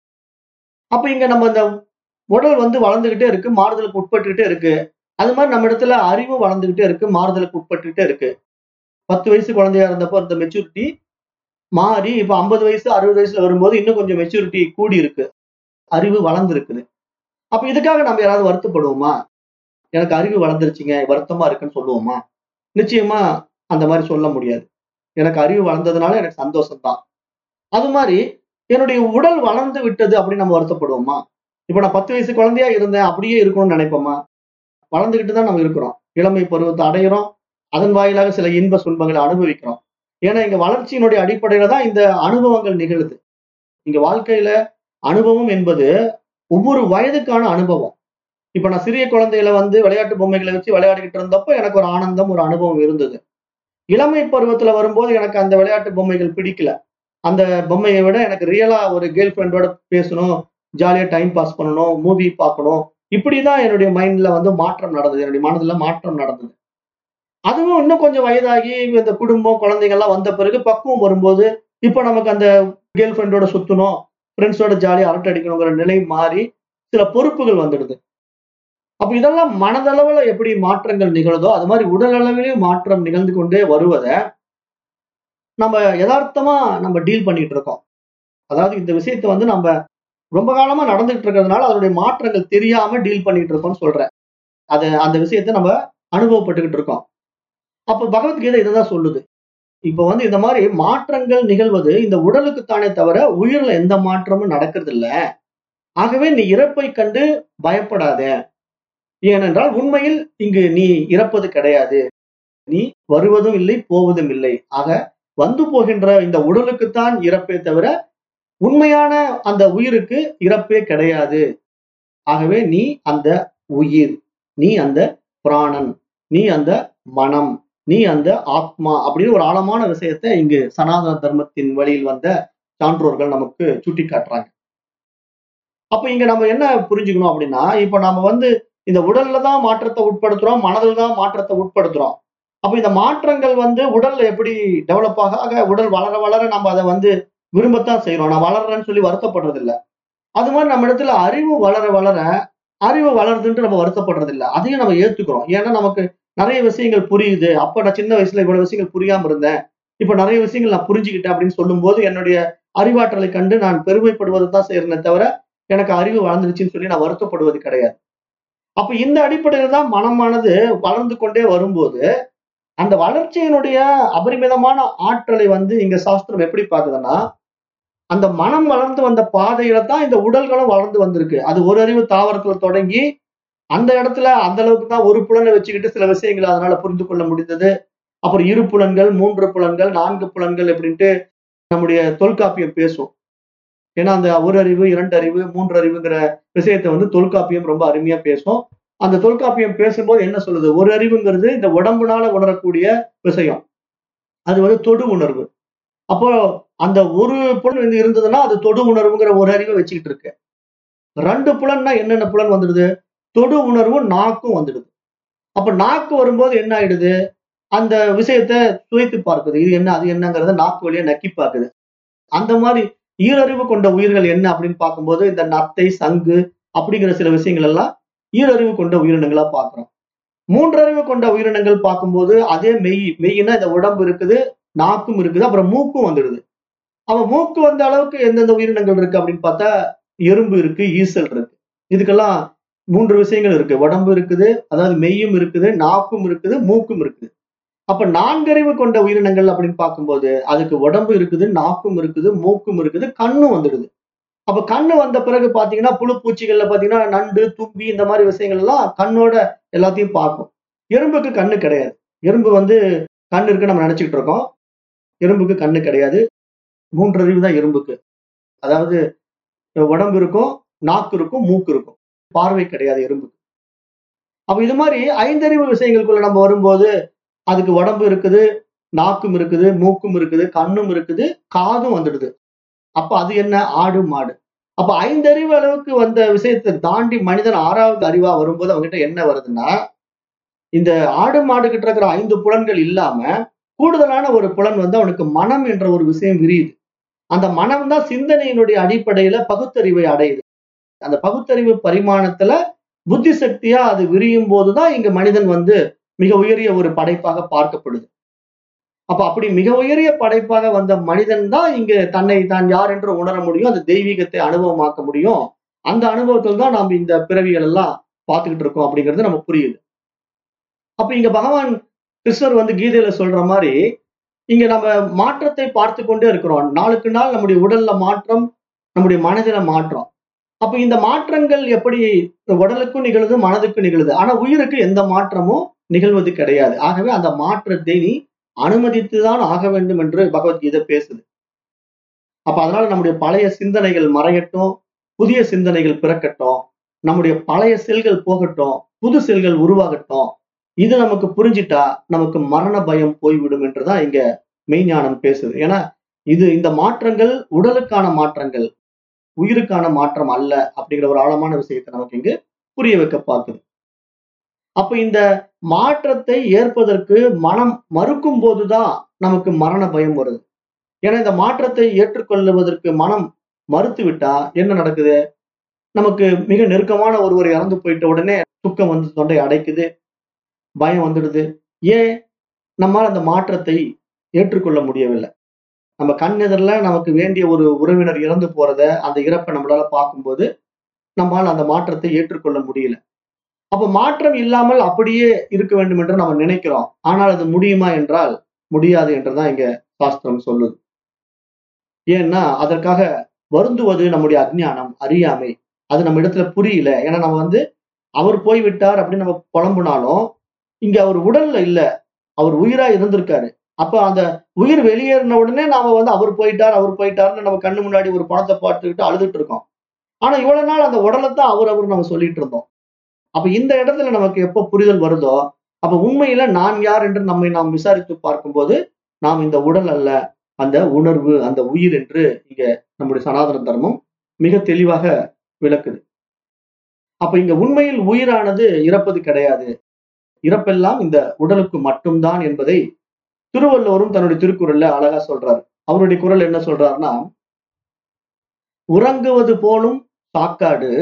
அப்ப இங்க நம்ம இந்த உடல் வந்து வளர்ந்துகிட்டே இருக்கு, மாறுதலுக்கு உட்பட்டுக்கிட்டே இருக்கு. அது மாதிரி நம்ம இடத்துல அறிவு வளர்ந்துகிட்டே இருக்கு, மாறுதலுக்கு உட்பட்டுக்கிட்டே இருக்கு. பத்து வயசு குழந்தையா இருந்தப்போ இந்த மெச்சூரிட்டி மாறி இப்ப ஐம்பது வயசு அறுபது வயசுல வரும்போது இன்னும் கொஞ்சம் மெச்சூரிட்டி கூடி இருக்கு, அறிவு வளர்ந்து இருக்குது. அப்ப இதுக்காக நம்ம யாராவது வருத்தப்படுவோமா? எனக்கு அறிவு வளர்ந்துருச்சுங்க, வருத்தமா இருக்குன்னு சொல்லுவோமா? நிச்சயமா அந்த மாதிரி சொல்ல முடியாது. எனக்கு அறிவு வளர்ந்ததுனால எனக்கு சந்தோஷம் தான். அது மாதிரி என்னுடைய உடல் வளர்ந்து விட்டது அப்படின்னு நம்ம வருத்தப்படுவோமா? இப்ப நான் பத்து வயசு குழந்தையா இருந்தேன் அப்படியே இருக்கணும்னு நினைப்போமா? வளர்ந்துகிட்டு தான் நம்ம இருக்கிறோம், இளமை பருவத்தை அடைகிறோம், அதன் வாயிலாக சில இன்ப துன்பங்களை அனுபவிக்கிறோம். ஏன்னா இங்க வளர்ச்சியினுடைய அடிப்படையில தான் இந்த அனுபவங்கள் நிகழுது. இங்க வாழ்க்கையில அனுபவம் என்பது ஒவ்வொரு வயதுக்கான அனுபவம். இப்ப நான் சிறிய குழந்தையில வந்து விளையாட்டு பொம்மைகளை வச்சு விளையாடிக்கிட்டு இருந்தப்போ எனக்கு ஒரு ஆனந்தம், ஒரு அனுபவம் இருந்தது. இளமை பருவத்துல வரும்போது எனக்கு அந்த விளையாட்டு பொம்மைகள் பிடிக்கல. அந்த பொம்மையை விட எனக்கு ரியலா ஒரு கேர்ள் ஃப்ரெண்டோட பேசணும், ஜாலியா டைம் பாஸ் பண்ணணும், மூவி பார்க்கணும், இப்படிதான் என்னுடைய மைண்ட்ல வந்து மாற்றம் நடந்தது, என்னுடைய மனதுல மாற்றம் நடந்தது. அதுவும் இன்னும் கொஞ்சம் வயதாகி இந்த குடும்பம் குழந்தைங்க எல்லாம் வந்த பிறகு பக்குவம் வரும்போது இப்ப நமக்கு அந்த கேர்ள் ஃப்ரெண்டோட சுத்தணும், ஃப்ரெண்ட்ஸோட ஜாலியா அரட்டை அடிக்கணுங்கிற நிலை மாறி சில பொறுப்புகள் வந்துடுது. அப்ப இதெல்லாம் மனதளவுல எப்படி மாற்றங்கள் நிகழுதோ அது மாதிரி உடல் அளவிலேயும் மாற்றம் நிகழ்ந்து கொண்டே வருவதை நம்ம யதார்த்தமா நம்ம டீல் பண்ணிட்டு இருக்கோம். அதாவது இந்த விஷயத்தை வந்து நம்ம ரொம்ப காலமா நடந்துகிட்டு இருக்கிறதுனால அதனுடைய மாற்றங்கள் தெரியாம டீல் பண்ணிட்டு இருக்கோம்னு சொல்றேன். அது அந்த விஷயத்தை நம்ம அனுபவப்பட்டுக்கிட்டு இருக்கோம். அப்ப பகவத்கீதை இதைதான் சொல்லுது. இப்ப வந்து இந்த மாதிரி மாற்றங்கள் நிகழ்வது இந்த உடலுக்குத்தானே தவிர உயிர்ல எந்த மாற்றமும் நடக்கிறது இல்ல. ஆகவே நீ இறப்பை கண்டு பயப்படாத. ஏனென்றால் உண்மையில் இங்கு நீ இறப்பது கிடையாது. நீ வருவதும் இல்லை, போவதும் இல்லை. ஆக வந்து போகின்ற இந்த உடலுக்குத்தான் இறப்பே தவிர உண்மையான அந்த உயிருக்கு இறப்பே கிடையாது. ஆகவே நீ அந்த உயிர், நீ அந்த பிராணன், நீ அந்த மனம், நீ அந்த ஆத்மா அப்படின்னு ஒரு ஆழமான விஷயத்தை இங்கு சனாதன தர்மத்தின் வழியில் வந்த சான்றோர்கள் நமக்கு சுட்டி காட்டுறாங்க. அப்ப இங்க நம்ம என்ன புரிஞ்சுக்கணும் அப்படின்னா, இப்ப நாம வந்து இந்த உடல்ல தான் மாற்றத்தை உட்படுத்துறோம், மனதில் தான் மாற்றத்தை உட்படுத்துறோம். அப்ப இந்த மாற்றங்கள் வந்து உடல்ல எப்படி டெவலப் ஆக ஆக உடல் வளர வளர நம்ம அதை வந்து விரும்பத்தான் செய்யறோம். நான் வளர்றேன்னு சொல்லி வருத்தப்படுறது இல்ல. அது மாதிரி நம்ம இடத்துல அறிவு வளர வளர அறிவு வளருதுன்ட்டு நம்ம வருத்தப்படுறது இல்ல. அதையும் நம்ம ஏத்துக்கிறோம். ஏன்னா நமக்கு நிறைய விஷயங்கள் புரியுது. அப்ப நான் சின்ன வயசுல இவ்வளவு விஷயங்கள் புரியாம இருந்தேன். இப்ப நிறைய விஷயங்கள் நான் புரிஞ்சுக்கிட்டேன் அப்படின்னு சொல்லும்போது என்னுடைய அறிவாற்றலை கண்டு நான் பெருமைப்படுவது தான் செய்யறேனே தவிர எனக்கு அறிவு வளர்ந்துருச்சுன்னு சொல்லி நான் வருத்தப்படுவது கிடையாது. அப்ப இந்த அடிப்படையில தான் மனமானது வளர்ந்து கொண்டே வரும்போது அந்த வளர்ச்சியினுடைய அபரிமிதமான ஆற்றலை வந்து இங்க சாஸ்திரம் எப்படி பாக்குதுன்னா, அந்த மனம் வளர்ந்து வந்த பாதையில தான் இந்த உடல்களும் வளர்ந்து வந்திருக்கு. அது ஒரு அறிவு தாவரத்துல தொடங்கி அந்த இடத்துல அந்த அளவுக்கு தான் ஒரு புலனை வச்சுக்கிட்டு சில விஷயங்களை அதனால புரிந்து கொள்ள முடிந்தது. அப்புறம் இரு புலன்கள், மூன்று புலன்கள், நான்கு புலன்கள் அப்படின்ட்டு நம்முடைய தொல்காப்பியம் பேசும். ஏன்னா அந்த ஒரு அறிவு, இரண்டு அறிவு, மூன்று அறிவுங்கிற விஷயத்தை வந்து தொல்காப்பியம் ரொம்ப அருமையா பேசும். அந்த தொல்காப்பியம் பேசும்போது என்ன சொல்லுது? ஒரு அறிவுங்கிறது இந்த உடம்புனால உணரக்கூடிய விஷயம். அது வந்து தொடு உணர்வு. அப்போ அந்த ஒரு புலன் வந்து இருந்ததுன்னா அது தொடு உணர்வுங்கிற ஒரு அறிவை வச்சுக்கிட்டு இருக்கு. ரெண்டு புலன்னா என்னென்ன புலன் வந்துடுது? தொடு உணர்வும் நாக்கும் வந்துடுது. அப்ப நாக்கு வரும்போது என்ன ஆயிடுது? அந்த விஷயத்த சுவைத்து பார்க்குது. இது என்ன, அது என்னங்கிறத நாக்கு வழியா நக்கி பார்க்குது. அந்த மாதிரி ஈரறிவு கொண்ட உயிர்கள் என்ன அப்படின்னு பார்க்கும்போது இந்த நத்தை, சங்கு அப்படிங்கிற சில விஷயங்கள் எல்லாம் ஈரறிவு கொண்ட உயிரினங்களா பார்க்கிறோம். மூன்றறிவு கொண்ட உயிரினங்கள் பார்க்கும்போது அதே மெய் மெய்னா இந்த உடம்பு இருக்குது, நாக்கும் இருக்குது, அப்புறம் மூக்கும் வந்துடுது. அவன் மூக்கு வந்த அளவுக்கு எந்தெந்த உயிரினங்கள் இருக்கு அப்படின்னு பார்த்தா எறும்பு இருக்கு, ஈசல் இருக்கு. இதுக்கெல்லாம் மூன்று விஷயங்கள் இருக்கு. உடம்பு இருக்குது, அதாவது மெய்யும் இருக்குது, நாக்கும் இருக்குது, மூக்கும் இருக்குது. அப்ப நான்கறிவு கொண்ட உயிரினங்கள் அப்படின்னு பார்க்கும்போது அதுக்கு உடம்பு இருக்குது, நாக்கும் இருக்குது, மூக்கும் இருக்குது, கண்ணும் வந்துடுது. அப்ப கண்ணு வந்த பிறகு பாத்தீங்கன்னா புழு பூச்சிகள்ல பாத்தீங்கன்னா நண்டு, தும்பி இந்த மாதிரி விஷயங்கள் எல்லாம் கண்ணோட எல்லாத்தையும் பார்க்கும். எறும்புக்கு கண்ணு கிடையாது. எறும்பு வந்து கண்ணு இருக்கு நம்ம நினைச்சுக்கிட்டு இருக்கோம். எறும்புக்கு கண்ணு கிடையாது. மூன்று அறிவு தான் எறும்புக்கு. அதாவது உடம்பு இருக்கும், நாக்கு இருக்கும், மூக்கு இருக்கும். பார்வை கிடையாது எறும்புக்கு. அப்ப இது மாதிரி ஐந்தறிவு விஷயங்களுக்குள்ள நம்ம வரும்போது அதுக்கு உடம்பு இருக்குது, நாக்கும் இருக்குது, மூக்கும் இருக்குது, கண்ணும் இருக்குது, காதும் வந்துடுது. அப்ப அது என்ன? ஆடு, மாடு. அப்ப ஐந்தறிவு அளவுக்கு வந்த விஷயத்தை தாண்டி மனிதன் ஆறாவது அறிவா வரும்போது அவங்ககிட்ட என்ன வருதுன்னா, இந்த ஆடு மாடு கிட்ட இருக்கிற ஐந்து புலன்கள் இல்லாம கூடுதலான ஒரு புலன் வந்து அவனுக்கு மனம் என்ற ஒரு விஷயம் விரியுது. அந்த மனம் தான் சிந்தனையினுடைய அடிப்படையில பகுத்தறிவை அடையுது. அந்த பகுத்தறிவு பரிமாணத்துல புத்தி சக்தியா அது விரியும் போதுதான் இங்க மனிதன் வந்து மிக உயரிய ஒரு படைப்பாக பார்க்கப்படுது. அப்ப அப்படி மிக உயரிய படைப்பாக வந்த மனிதன் தான் இங்க தன்னை தான் யார் என்று உணர முடியும். அந்த தெய்வீகத்தை அனுபவமாக்க முடியும். அந்த அனுபவத்தில் தான் நாம் இந்த பிறவிகள் எல்லாம் பார்த்துக்கிட்டு இருக்கோம் அப்படிங்கிறது நமக்கு புரியுது. அப்ப இங்க பகவான் கிருஷ்ணர் வந்து கீதையில சொல்ற மாதிரி இங்க நம்ம மாற்றத்தை பார்த்து கொண்டே இருக்கிறோம். நாளுக்கு நாள் நம்முடைய உடல்ல மாற்றம், நம்முடைய மனதில மாற்றம். அப்ப இந்த மாற்றங்கள் எப்படி உடலுக்கும் நிகழுது, மனதுக்கும் நிகழுது. ஆனா உயிருக்கு எந்த மாற்றமும் நிகழ்வது கிடையாது. ஆகவே அந்த மாற்றத்தை நீ அனுமதித்துதான் ஆக வேண்டும் என்று பகவத்கீதை பேசுது. அப்ப அதனால நம்முடைய பழைய சிந்தனைகள் மறையட்டும், புதிய சிந்தனைகள் பிறக்கட்டும், நம்முடைய பழைய செல்கள் போகட்டும், புது செல்கள் உருவாகட்டும். இது நமக்கு புரிஞ்சிட்டா நமக்கு மரண பயம் போய்விடும் என்றுதான் இங்க மெய்ஞானம் பேசுது. ஏன்னா இது இந்த மாற்றங்கள் உடலுக்கான மாற்றங்கள், உயிருக்கான மாற்றம் அல்ல அப்படிங்கிற ஒரு ஆழமான விஷயத்தை நமக்கு இங்கு புரிய வைக்க பார்க்குது. அப்ப இந்த மாற்றத்தை ஏற்பதற்கு மனம் மறுக்கும் போதுதான் நமக்கு மரண பயம் வருது. ஏன்னா இந்த மாற்றத்தை ஏற்றுக்கொள்வதற்கு மனம் மறுத்து விட்டா என்ன நடக்குது? நமக்கு மிக நெருக்கமான ஒருவர் இறந்து போயிட்ட உடனே துக்கம் வந்து தொண்டை அடைக்குது, பயம் வந்துடுது. ஏன்? நம்மால் அந்த மாற்றத்தை ஏற்றுக்கொள்ள முடியவில்லை. நம்ம கண் எதிரில நமக்கு வேண்டிய ஒரு உறவினர் இறந்து போறத, அந்த இறப்பை நம்மளால பார்க்கும்போது நம்மால் அந்த மாற்றத்தை ஏற்றுக்கொள்ள முடியல. அப்ப மாற்றம் இல்லாமல் அப்படியே இருக்க வேண்டும் என்று நம்ம நினைக்கிறோம். ஆனால் அது முடியுமா என்றால் முடியாது என்றுதான் இங்க சாஸ்திரம் சொல்லுது. ஏன்னா அதற்காக வருந்துவது நம்முடைய அஞ்ஞானம், அறியாமை. அது நம்ம இடத்துல புரியல. ஏன்னா நம்ம வந்து அவர் போய்விட்டார் அப்படின்னு நம்ம புலம்புனாலும் இங்க அவர் உடல்ல இல்ல, அவர் உயிரா இருந்திருக்காரு. அப்ப அந்த உயிர் வெளியேறின உடனே நாம வந்து அவர் போயிட்டார் அவர் போயிட்டாருன்னு நம்ம கண்ணு முன்னாடி ஒரு பணத்தை பார்த்துக்கிட்டு அழுதுட்டு இருக்கோம். ஆனா இவ்வளவு நாள் அந்த உடலைத்தான் அவர் அவர் நம்ம சொல்லிட்டு இருந்தோம். அப்ப இந்த இடத்துல நமக்கு எப்ப புரிதல் வருதோ, அப்ப உண்மையில நான் யார் என்று நம்மை நாம் விசாரித்து பார்க்கும்போது நாம் இந்த உடல் அல்ல, அந்த உணர்வு, அந்த உயிர் என்று இங்க நம்முடைய சனாதன தர்மம் மிக தெளிவாக விளக்குது. அப்ப இங்க உண்மையில் உயிரானது இறப்பது கிடையாது. இறப்பெல்லாம் இந்த உடலுக்கு மட்டும்தான் என்பதை திருவள்ளுவரும் தன்னுடைய திருக்குறள்ல அழகா சொல்றாரு. அவருடைய குறள் என்ன சொல்றாருன்னா, உறங்குவது போலும் சாக்காடு,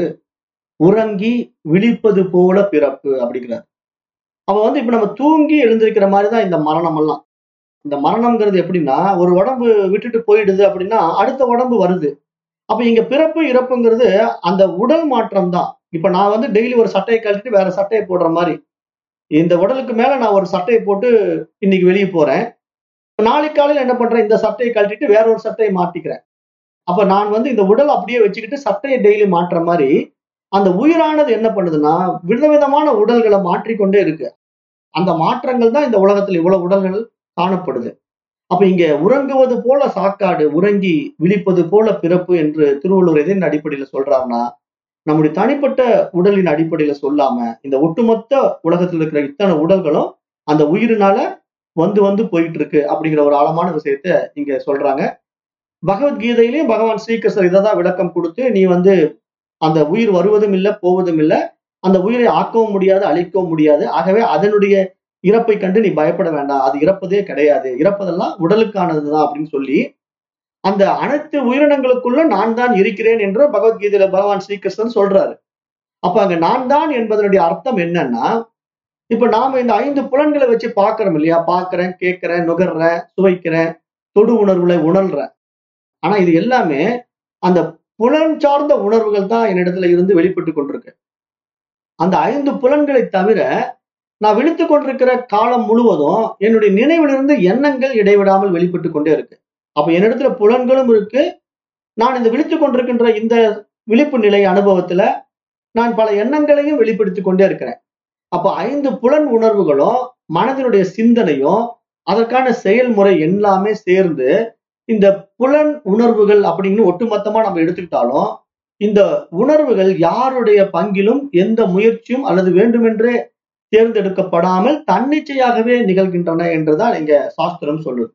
உறங்கி விழிப்பது போல பிறப்பு அப்படிங்கிறார். அவ வந்து இப்ப நம்ம தூங்கி எழுந்திருக்கிற மாதிரிதான் இந்த மரணம் எல்லாம். இந்த மரணம்ங்கிறது எப்படின்னா, ஒரு உடம்பு விட்டுட்டு போயிடுது அப்படின்னா அடுத்த உடம்பு வருது. அப்ப இங்க பிறப்பு இறப்புங்கிறது அந்த உடல் மாற்றம் தான். இப்ப நான் வந்து டெய்லி ஒரு சட்டையை கழட்டிட்டு வேற சட்டையை போடுற மாதிரி, இந்த உடலுக்கு மேல நான் ஒரு சட்டையை போட்டு இன்னைக்கு வெளியே போறேன். நாளைக்கு காலையில என்ன பண்றேன், இந்த சட்டையை கழட்டிட்டு வேற ஒரு சட்டையை மாட்டிக்கிறேன். அப்ப நான் வந்து இந்த உடல் அப்படியே வச்சுக்கிட்டு சட்டையை டெய்லி மாற்ற மாதிரி அந்த உயிரானது என்ன பண்ணுதுன்னா விதவிதமான உடல்களை மாற்றிக்கொண்டே இருக்கு. அந்த மாற்றங்கள் தான் இந்த உலகத்துல இவ்வளவு உடல்கள் காணப்படுது. அப்ப இங்க உறங்குவது போல சாக்காடு, உறங்கி விழிப்பது போல பிறப்பு என்று திருவள்ளுவர் எதன் அடிப்படையில சொல்றாருன்னா, நம்முடைய தனிப்பட்ட உடலின் அடிப்படையில சொல்லாம இந்த ஒட்டுமொத்த உலகத்துல இருக்கிற இத்தனை உடல்களும் அந்த உயிரினால வந்து வந்து போயிட்டு இருக்கு அப்படிங்கிற ஒரு ஆழமான விஷயத்த இங்க சொல்றாங்க. பகவத்கீதையிலேயும் பகவான் ஸ்ரீகிருஷ்ணர் இதைதான் விளக்கம் கொடுத்து, நீ வந்து அந்த உயிர் வருவதும் இல்லை போவதும் இல்லை, அந்த உயிரை ஆக்கவும் முடியாது அழிக்கவும் முடியாது, ஆகவே அதனுடைய இறப்பை கண்டு நீ பயப்பட வேண்டாம், அது இறப்பதே கிடையாது, இறப்பதெல்லாம் உடலுக்கானதுதான் அப்படின்னு சொல்லி அந்த அனைத்து உயிரினங்களுக்குள்ள நான் தான் இருக்கிறேன் என்று பகவத்கீதையில பகவான் ஸ்ரீகிருஷ்ணன் சொல்றாரு. அப்ப அங்க நான் தான் என்பதனுடைய அர்த்தம் என்னன்னா, இப்ப நாம இந்த ஐந்து புலன்களை வச்சு பார்க்கிறோம் இல்லையா, பார்க்கிறேன், கேட்கிறேன், நுகர்றேன், சுவைக்கிறேன், தொடு உணர்வுகளை உணர்றேன். ஆனா இது எல்லாமே அந்த புலன் சார்ந்த உணர்வுகள் தான் என்னிடத்துல இருந்து வெளிப்பட்டு கொண்டிருக்கு. அந்த ஐந்து புலன்களை தவிர நான் விழித்துக் கொண்டிருக்கிற காலம் முழுவதும் என்னுடைய நினைவிலிருந்து எண்ணங்கள் இடைவிடாமல் வெளிப்பட்டு கொண்டே இருக்கு. அப்ப என்னிடத்துல புலன்களும் இருக்கு, நான் இந்த விழித்துக் கொண்டிருக்கின்ற இந்த விழிப்பு நிலை அனுபவத்துல நான் பல எண்ணங்களையும் வெளிப்படுத்திக் கொண்டே இருக்கிறேன். அப்ப ஐந்து புலன் உணர்வுகளும் மனதினுடைய சிந்தனையும் அதற்கான செயல்முறை எல்லாமே சேர்ந்து இந்த புலன் உணர்வுகள் அப்படின்னு ஒட்டுமொத்தமா நம்ம எடுத்துக்கிட்டாலும் இந்த உணர்வுகள் யாருடைய பங்கிலும் எந்த முயற்சியும் அல்லது வேண்டுமென்றே தேர்ந்தெடுக்கப்படாமல் தன்னிச்சையாகவே நிகழ்கின்றன என்றுதான் இங்க சாஸ்திரம் சொல்லுது.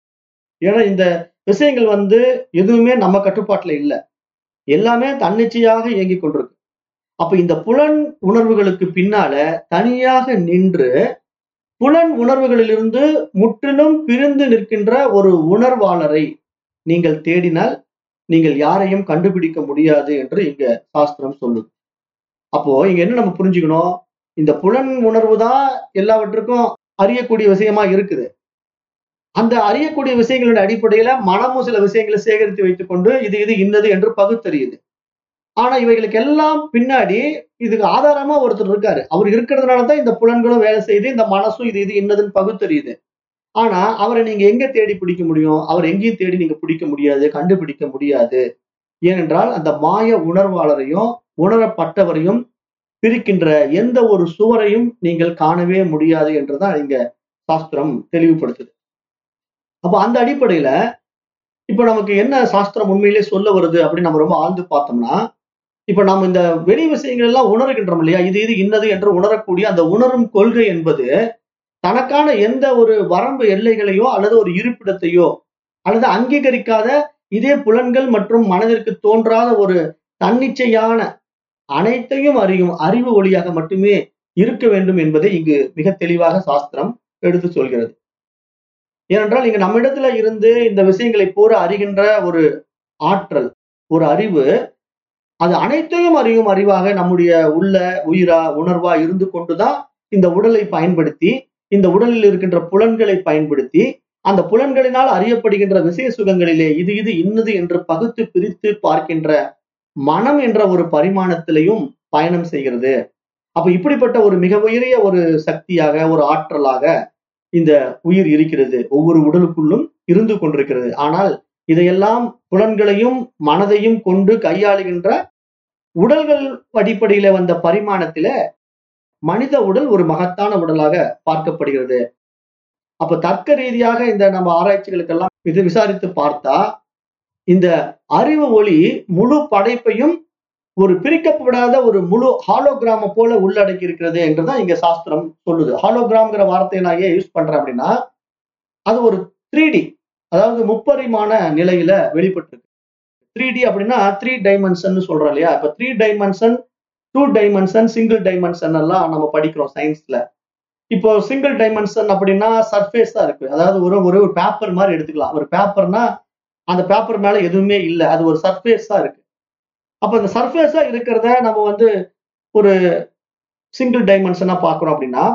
ஏன்னா இந்த விஷயங்கள் வந்து எதுவுமே நம்ம கட்டுப்பாட்டுல இல்லை, எல்லாமே தன்னிச்சையாக இயங்கிக் கொண்டிருக்கு. அப்ப இந்த புலன் உணர்வுகளுக்கு பின்னால தனியாக நின்று புலன் உணர்வுகளிலிருந்து முற்றிலும் பிரிந்து நிற்கின்ற ஒரு உணர்வாளரை நீங்கள் தேடினால் நீங்கள் யாரையும் கண்டுபிடிக்க முடியாது என்று இங்க சாஸ்திரம் சொல்லுது. அப்போ இங்க என்ன நம்ம புரிஞ்சுக்கணும், இந்த புலன் உணர்வு தான் எல்லாவற்றுக்கும் அறியக்கூடிய விஷயமா இருக்குது. அந்த அறியக்கூடிய விஷயங்களுடைய அடிப்படையில மனமும் சில விஷயங்களை சேகரித்து வைத்துக் கொண்டு இது இது இன்னது என்று பகுத்தறியுது. ஆனா இவைகளுக்கு எல்லாம் பின்னாடி இதுக்கு ஆதாரமா ஒருத்தர் இருக்காரு. அவர் இருக்கிறதுனாலதான் இந்த புலன்களும் வேலை செய்து இந்த மனசும் இது இது இன்னதுன்னு பகுத்தறியுது. ஆனா அவரை நீங்க எங்க தேடி பிடிக்க முடியும், அவர் எங்கேயும் தேடி நீங்க பிடிக்க முடியாது, கண்டுபிடிக்க முடியாது. ஏனென்றால் அந்த மாய உணர்வாளரையும் உணரப்பட்டவரையும் பிரிக்கின்ற எந்த ஒரு சுவரையும் நீங்கள் காணவே முடியாது என்றுதான் இங்க சாஸ்திரம் தெளிவுபடுத்துது. அப்ப அந்த அடிப்படையில இப்ப நமக்கு என்ன சாஸ்திரம் உண்மையிலே சொல்ல வருது அப்படின்னு நம்ம ரொம்ப ஆழ்ந்து பார்த்தோம்னா, இப்ப நம்ம இந்த வெளி விஷயங்கள் எல்லாம் உணர்கின்றோம் இல்லையா, இது இது இன்னது என்று உணரக்கூடிய அந்த உணரும் கொள்கை என்பது தனக்கான எந்த ஒரு வரம்பு எல்லைகளையோ அல்லது ஒரு இருப்பிடத்தையோ அல்லது அங்கீகரிக்காத இதே புலன்கள் மற்றும் மனதிற்கு தோன்றாத ஒரு தன்னிச்சையான அனைத்தையும் அறியும் அறிவு ஒளியாக மட்டுமே இருக்க வேண்டும் என்பதை இங்கு மிக தெளிவாக சாஸ்திரம் எடுத்து சொல்கிறது. ஏனென்றால் இங்க நம்ம இடத்துல இருந்து இந்த விஷயங்களை பூரா அறிகின்ற ஒரு ஆற்றல், ஒரு அறிவு, அது அனைத்தையும் அறியும் அறிவாக நம்முடைய உள்ள உயிரா உணர்வா இருந்து கொண்டுதான் இந்த உடலை பயன்படுத்தி இந்த உடலில் இருக்கின்ற புலன்களை பயன்படுத்தி அந்த புலன்களினால் அறியப்படுகின்ற விசேஷ சுகங்களிலே இது இது இன்னது என்று பகுத்து பிரித்து பார்க்கின்ற மனம் என்ற ஒரு பரிமாணத்திலையும் பயணம் செய்கிறது. அப்ப இப்படிப்பட்ட ஒரு மிக உயரிய ஒரு சக்தியாக, ஒரு ஆற்றலாக இந்த உயிர் இருக்கிறது. ஒவ்வொரு உடலுக்குள்ளும் இருந்து கொண்டிருக்கிறது. ஆனால் இதையெல்லாம் புலன்களையும் மனதையும் கொண்டு கையாளுகின்ற உடல்கள் அடிப்படையில வந்த பரிமாணத்தில மனித உடல் ஒரு மகத்தான உடலாக பார்க்கப்படுகிறது. அப்ப தர்க்க ரீதியாக இந்த நம்ம ஆராய்ச்சிகளுக்கெல்லாம் இது விசாரித்து பார்த்தா, இந்த அறிவு ஒளி முழு படைப்பையும் ஒரு பிரிக்கப்படாத ஒரு முழு ஹாலோகிராம போல உள்ளடக்கி இருக்கிறது என்றுதான் இங்க சாஸ்திரம் சொல்லுது. ஹாலோகிராம்ங்கிற வார்த்தையை நான் ஏன் யூஸ் பண்றேன் அப்படின்னா, அது ஒரு த்ரீ டி, அதாவது முப்பரிமாண நிலையில வெளிப்பட்டிருக்கு. த்ரீ டி அப்படின்னா த்ரீ டைமென்ஷன் சொல்றோம் இல்லையா? இப்ப three dimension, two dimension, single dimension எல்லாம் நம்ம படிக்கிறோம் சயின்ஸ்ல. இப்போ சிங்கிள் டைமென்ஷன் அப்படின்னா சர்ஃபேஸா இருக்கு. அதாவது ஒரு ஒரு பேப்பர் மாதிரி எடுத்துக்கலாம். ஒரு பேப்பர்னா அந்த பேப்பர் மேல எதுவுமே இல்லை, அது ஒரு சர்ஃபேஸா இருக்கு. அப்ப இந்த சர்ஃபேஸா இருக்கிறத நம்ம வந்து ஒரு சிங்கிள் டைமென்ஷனா பாக்குறோம் அப்படின்னா,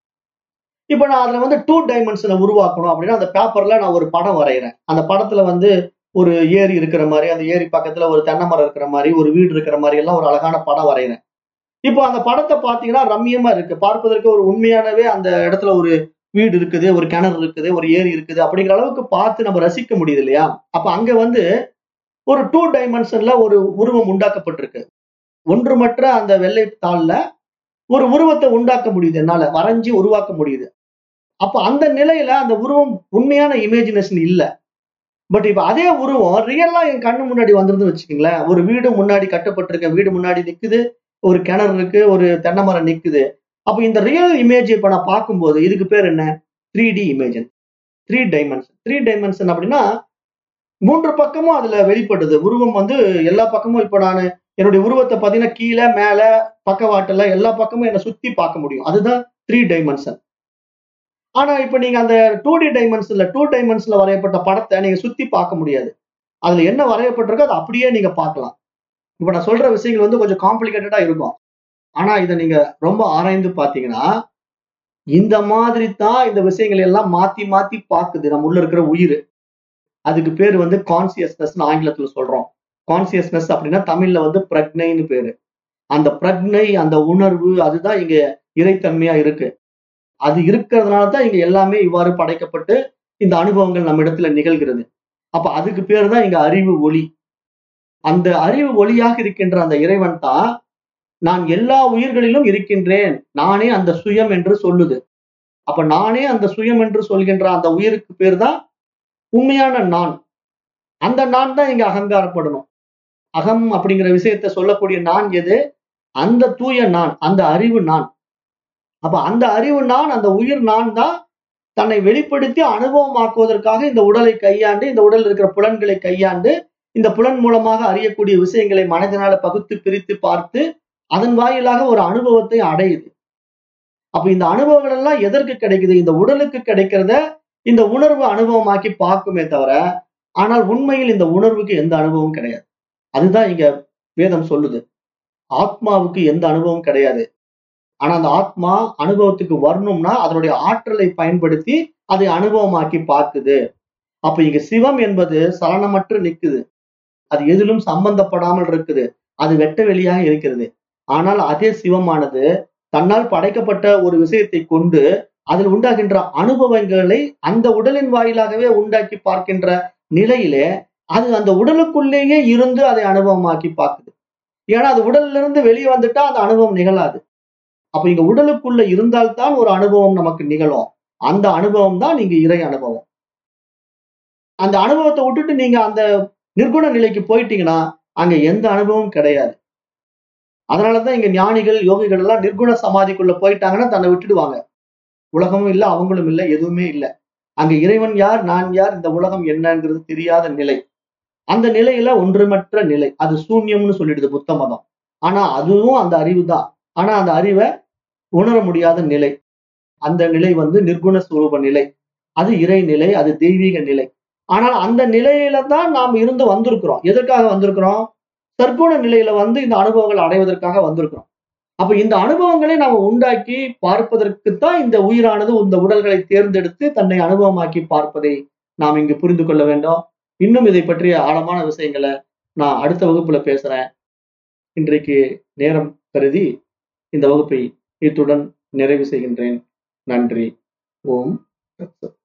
இப்ப நான் அதுல வந்து டூ டைமென்ஷனை உருவாக்கணும் அப்படின்னா, அந்த பேப்பர்ல நான் ஒரு படம் வரைகிறேன். அந்த படத்துல வந்து ஒரு ஏரி இருக்கிற மாதிரி, அந்த ஏரி பக்கத்துல ஒரு தென்னை மரம் இருக்கிற மாதிரி, ஒரு வீடு இருக்கிற மாதிரி எல்லாம் ஒரு அழகான படம் வரைகிறேன். இப்போ அந்த படத்தை பாத்தீங்கன்னா ரம்மியமா இருக்கு. பார்ப்பதற்கு ஒரு உண்மையானவே அந்த இடத்துல ஒரு வீடு இருக்குது, ஒரு கிணறு இருக்குது, ஒரு ஏரி இருக்குது அப்படிங்கிற அளவுக்கு பார்த்து நம்ம ரசிக்க முடியுது இல்லையா? அப்ப அங்க வந்து ஒரு டூ டைமென்ஷன்ல ஒரு உருவம் உண்டாக்கப்பட்டிருக்கு. ஒன்றுமற்ற அந்த வெள்ளை தாள்ல ஒரு உருவத்தை உண்டாக்க முடியுது, என்னால வரைஞ்சி உருவாக்க முடியுது. அப்ப அந்த நிலையில அந்த உருவம் உண்மையான இமேஜினேஷன் இல்ல. பட் இப்ப அதே உருவம் ரியலா என் கண்ணு முன்னாடி வந்துருந்து வச்சுக்கீங்களேன். ஒரு வீடு முன்னாடி கட்டப்பட்டிருக்க வீடு முன்னாடி நிக்குது, ஒரு கிணறு இருக்கு, ஒரு தென்னை மரம் நிக்குது. அப்ப இந்த ரியல் இமேஜ் இப்ப நான் பார்க்கும்போது இதுக்கு பேர் என்ன? Three D image, three dimension. Three dimension அப்படின்னா மூன்று பக்கமும் அதுல வெளிப்படுது. உருவம் வந்து எல்லா பக்கமும், இப்ப நான் என்னுடைய உருவத்தை பாத்தீங்கன்னா கீழே மேல பக்கவாட்டுல எல்லா பக்கமும் என்ன சுத்தி பார்க்க முடியும். அதுதான் த்ரீ டைமென்ஷன். ஆனா இப்ப நீங்க அந்த டூ டி டைமென்ஷன்ல டூ டைமென்ஷன்ல வரையப்பட்ட படத்தை நீங்க சுத்தி பார்க்க முடியாது. அதுல என்ன வரையப்பட்டிருக்கோ அதை அப்படியே நீங்க பார்க்கலாம். இப்ப நான் சொல்ற விஷயங்கள் வந்து கொஞ்சம் காம்ப்ளிகேட்டடா இருக்கும். ஆனா இதை நீங்க ரொம்ப ஆராய்ந்து பாத்தீங்கன்னா, இந்த மாதிரி தான் இந்த விஷயங்களை எல்லாம் மாத்தி மாத்தி பாக்குது நம்ம உள்ள இருக்கிற உயிர். அதுக்கு பேர் வந்து கான்சியஸ்னஸ் ஆங்கிலத்துல சொல்றோம். கான்சியஸ்னஸ் அப்படின்னா தமிழ்ல வந்து பிரக்னைன்னு பேரு. அந்த பிரக்னை, அந்த உணர்வு, அதுதான் இங்க இறைத்தன்மையா இருக்கு. அது இருக்கிறதுனால தான் இங்க எல்லாமே இவ்வாறு படைக்கப்பட்டு இந்த அனுபவங்கள் நம்ம இடத்துல நிகழ்கிறது. அப்ப அதுக்கு பேர் தான் இங்க அறிவு ஒளி. அந்த அறிவு ஒளியாக இருக்கின்ற அந்த இறைவன் தான் நான் எல்லா உயிர்களிலும் இருக்கின்றேன், நானே அந்த சுயம் என்று சொல்லுது. அப்ப நானே அந்த சுயம் என்று சொல்கின்ற அந்த உயிருக்கு பேர் தான் உண்மையான நான். அந்த நான் தான் இங்க அகங்காரப்படணும். அகம் அப்படிங்கிற விஷயத்தை சொல்லக்கூடிய நான் எது? அந்த தூய நான், அந்த அறிவு நான். அப்ப அந்த அறிவு நான், அந்த உயிர் நான் தான் தன்னை வெளிப்படுத்தி அனுபவமாக்குவதற்காக இந்த உடலை கையாண்டு, இந்த உடல் இருக்கிற புலன்களை கையாண்டு, இந்த புலன் மூலமாக அறியக்கூடிய விஷயங்களை மனதினால பகுத்து பிரித்து பார்த்து அதன் வாயிலாக ஒரு அனுபவத்தை அடையுது. அப்ப இந்த அனுபவங்கள் எல்லாம் எதற்கு கிடைக்குது? இந்த உடலுக்கு கிடைக்கிறத இந்த உணர்வு அனுபவமாக்கி பார்க்குமே தவிர, ஆனால் உண்மையில் இந்த உணர்வுக்கு எந்த அனுபவமும் கிடையாது. அதுதான் இங்க வேதம் சொல்லுது. ஆத்மாவுக்கு எந்த அனுபவமும் கிடையாது. ஆனா அந்த ஆத்மா அனுபவத்துக்கு வரணும்னா அதனுடைய ஆற்றலை பயன்படுத்தி அதை அனுபவமாக்கி பார்க்குது. அப்ப இங்க சிவம் என்பது சலனமற்று நிக்குது. அது எதிலும் சம்பந்தப்படாமல் இருக்குது. அது வெட்ட வெளியாக இருக்கிறது. ஆனால் அதே சிவமானது தன்னால் படைக்கப்பட்ட ஒரு விஷயத்தை கொண்டு அதில் உண்டாகின்ற அனுபவங்களை அந்த உடலின் வாயிலாகவே உண்டாக்கி பார்க்கின்ற நிலையிலே அது அந்த உடலுக்குள்ளேயே இருந்து அதை அனுபவமாக்கி பார்க்குது. ஏன்னா அது உடல்ல இருந்து வெளியே வந்துட்டா அந்த அனுபவம் நிகழாது. அப்ப இங்க உடலுக்குள்ள இருந்தால்தான் ஒரு அனுபவம் நமக்கு நிகழும். அந்த அனுபவம் தான் நீங்க இறை அனுபவம். அந்த அனுபவத்தை விட்டுட்டு நீங்க அந்த நிர்குண நிலைக்கு போயிட்டீங்கன்னா அங்க எந்த அனுபவமும் கிடையாது. அதனாலதான் இங்க ஞானிகள், யோகிகள் எல்லாம் நிர்குண சமாதிக்குள்ள போயிட்டாங்கன்னா தன்னை விட்டுடுவாங்க. உலகமும் இல்லை, அவங்களும் இல்லை, எதுவுமே இல்லை. அங்க இறைவன் யார், நான் யார், இந்த உலகம் என்னங்கிறது தெரியாத நிலை. அந்த நிலையில ஒன்றுமற்ற நிலை, அது சூன்யம்னு சொல்லிடுது புத்த மதம். ஆனா அதுவும் அந்த அறிவு தான். ஆனா அந்த அறிவை உணர முடியாத நிலை. அந்த நிலை வந்து நிர்குண ஸ்வரூப நிலை. அது இறை நிலை, அது தெய்வீக நிலை. ஆனால் அந்த நிலையில தான் நாம் இருந்து வந்திருக்கிறோம். எதற்காக வந்திருக்கிறோம்? சற்குண நிலையில வந்து இந்த அனுபவங்கள் அடைவதற்காக வந்திருக்கிறோம். அப்ப இந்த அனுபவங்களை நாம உண்டாக்கி பார்ப்பதற்குத்தான் இந்த உயிரானது இந்த உடல்களை தேர்ந்தெடுத்து தன்னை அனுபவமாக்கி பார்ப்பதை நாம் இங்கு புரிந்து கொள்ள வேண்டும். இன்னும் இதை பற்றிய ஆழமான விஷயங்களை நான் அடுத்த வகுப்புல பேசுறேன். இன்றைக்கு நேரம் கருதி இந்த வகுப்பை இத்துடன் நிறைவு செய்கின்றேன். நன்றி. ஓம் தத்சத்.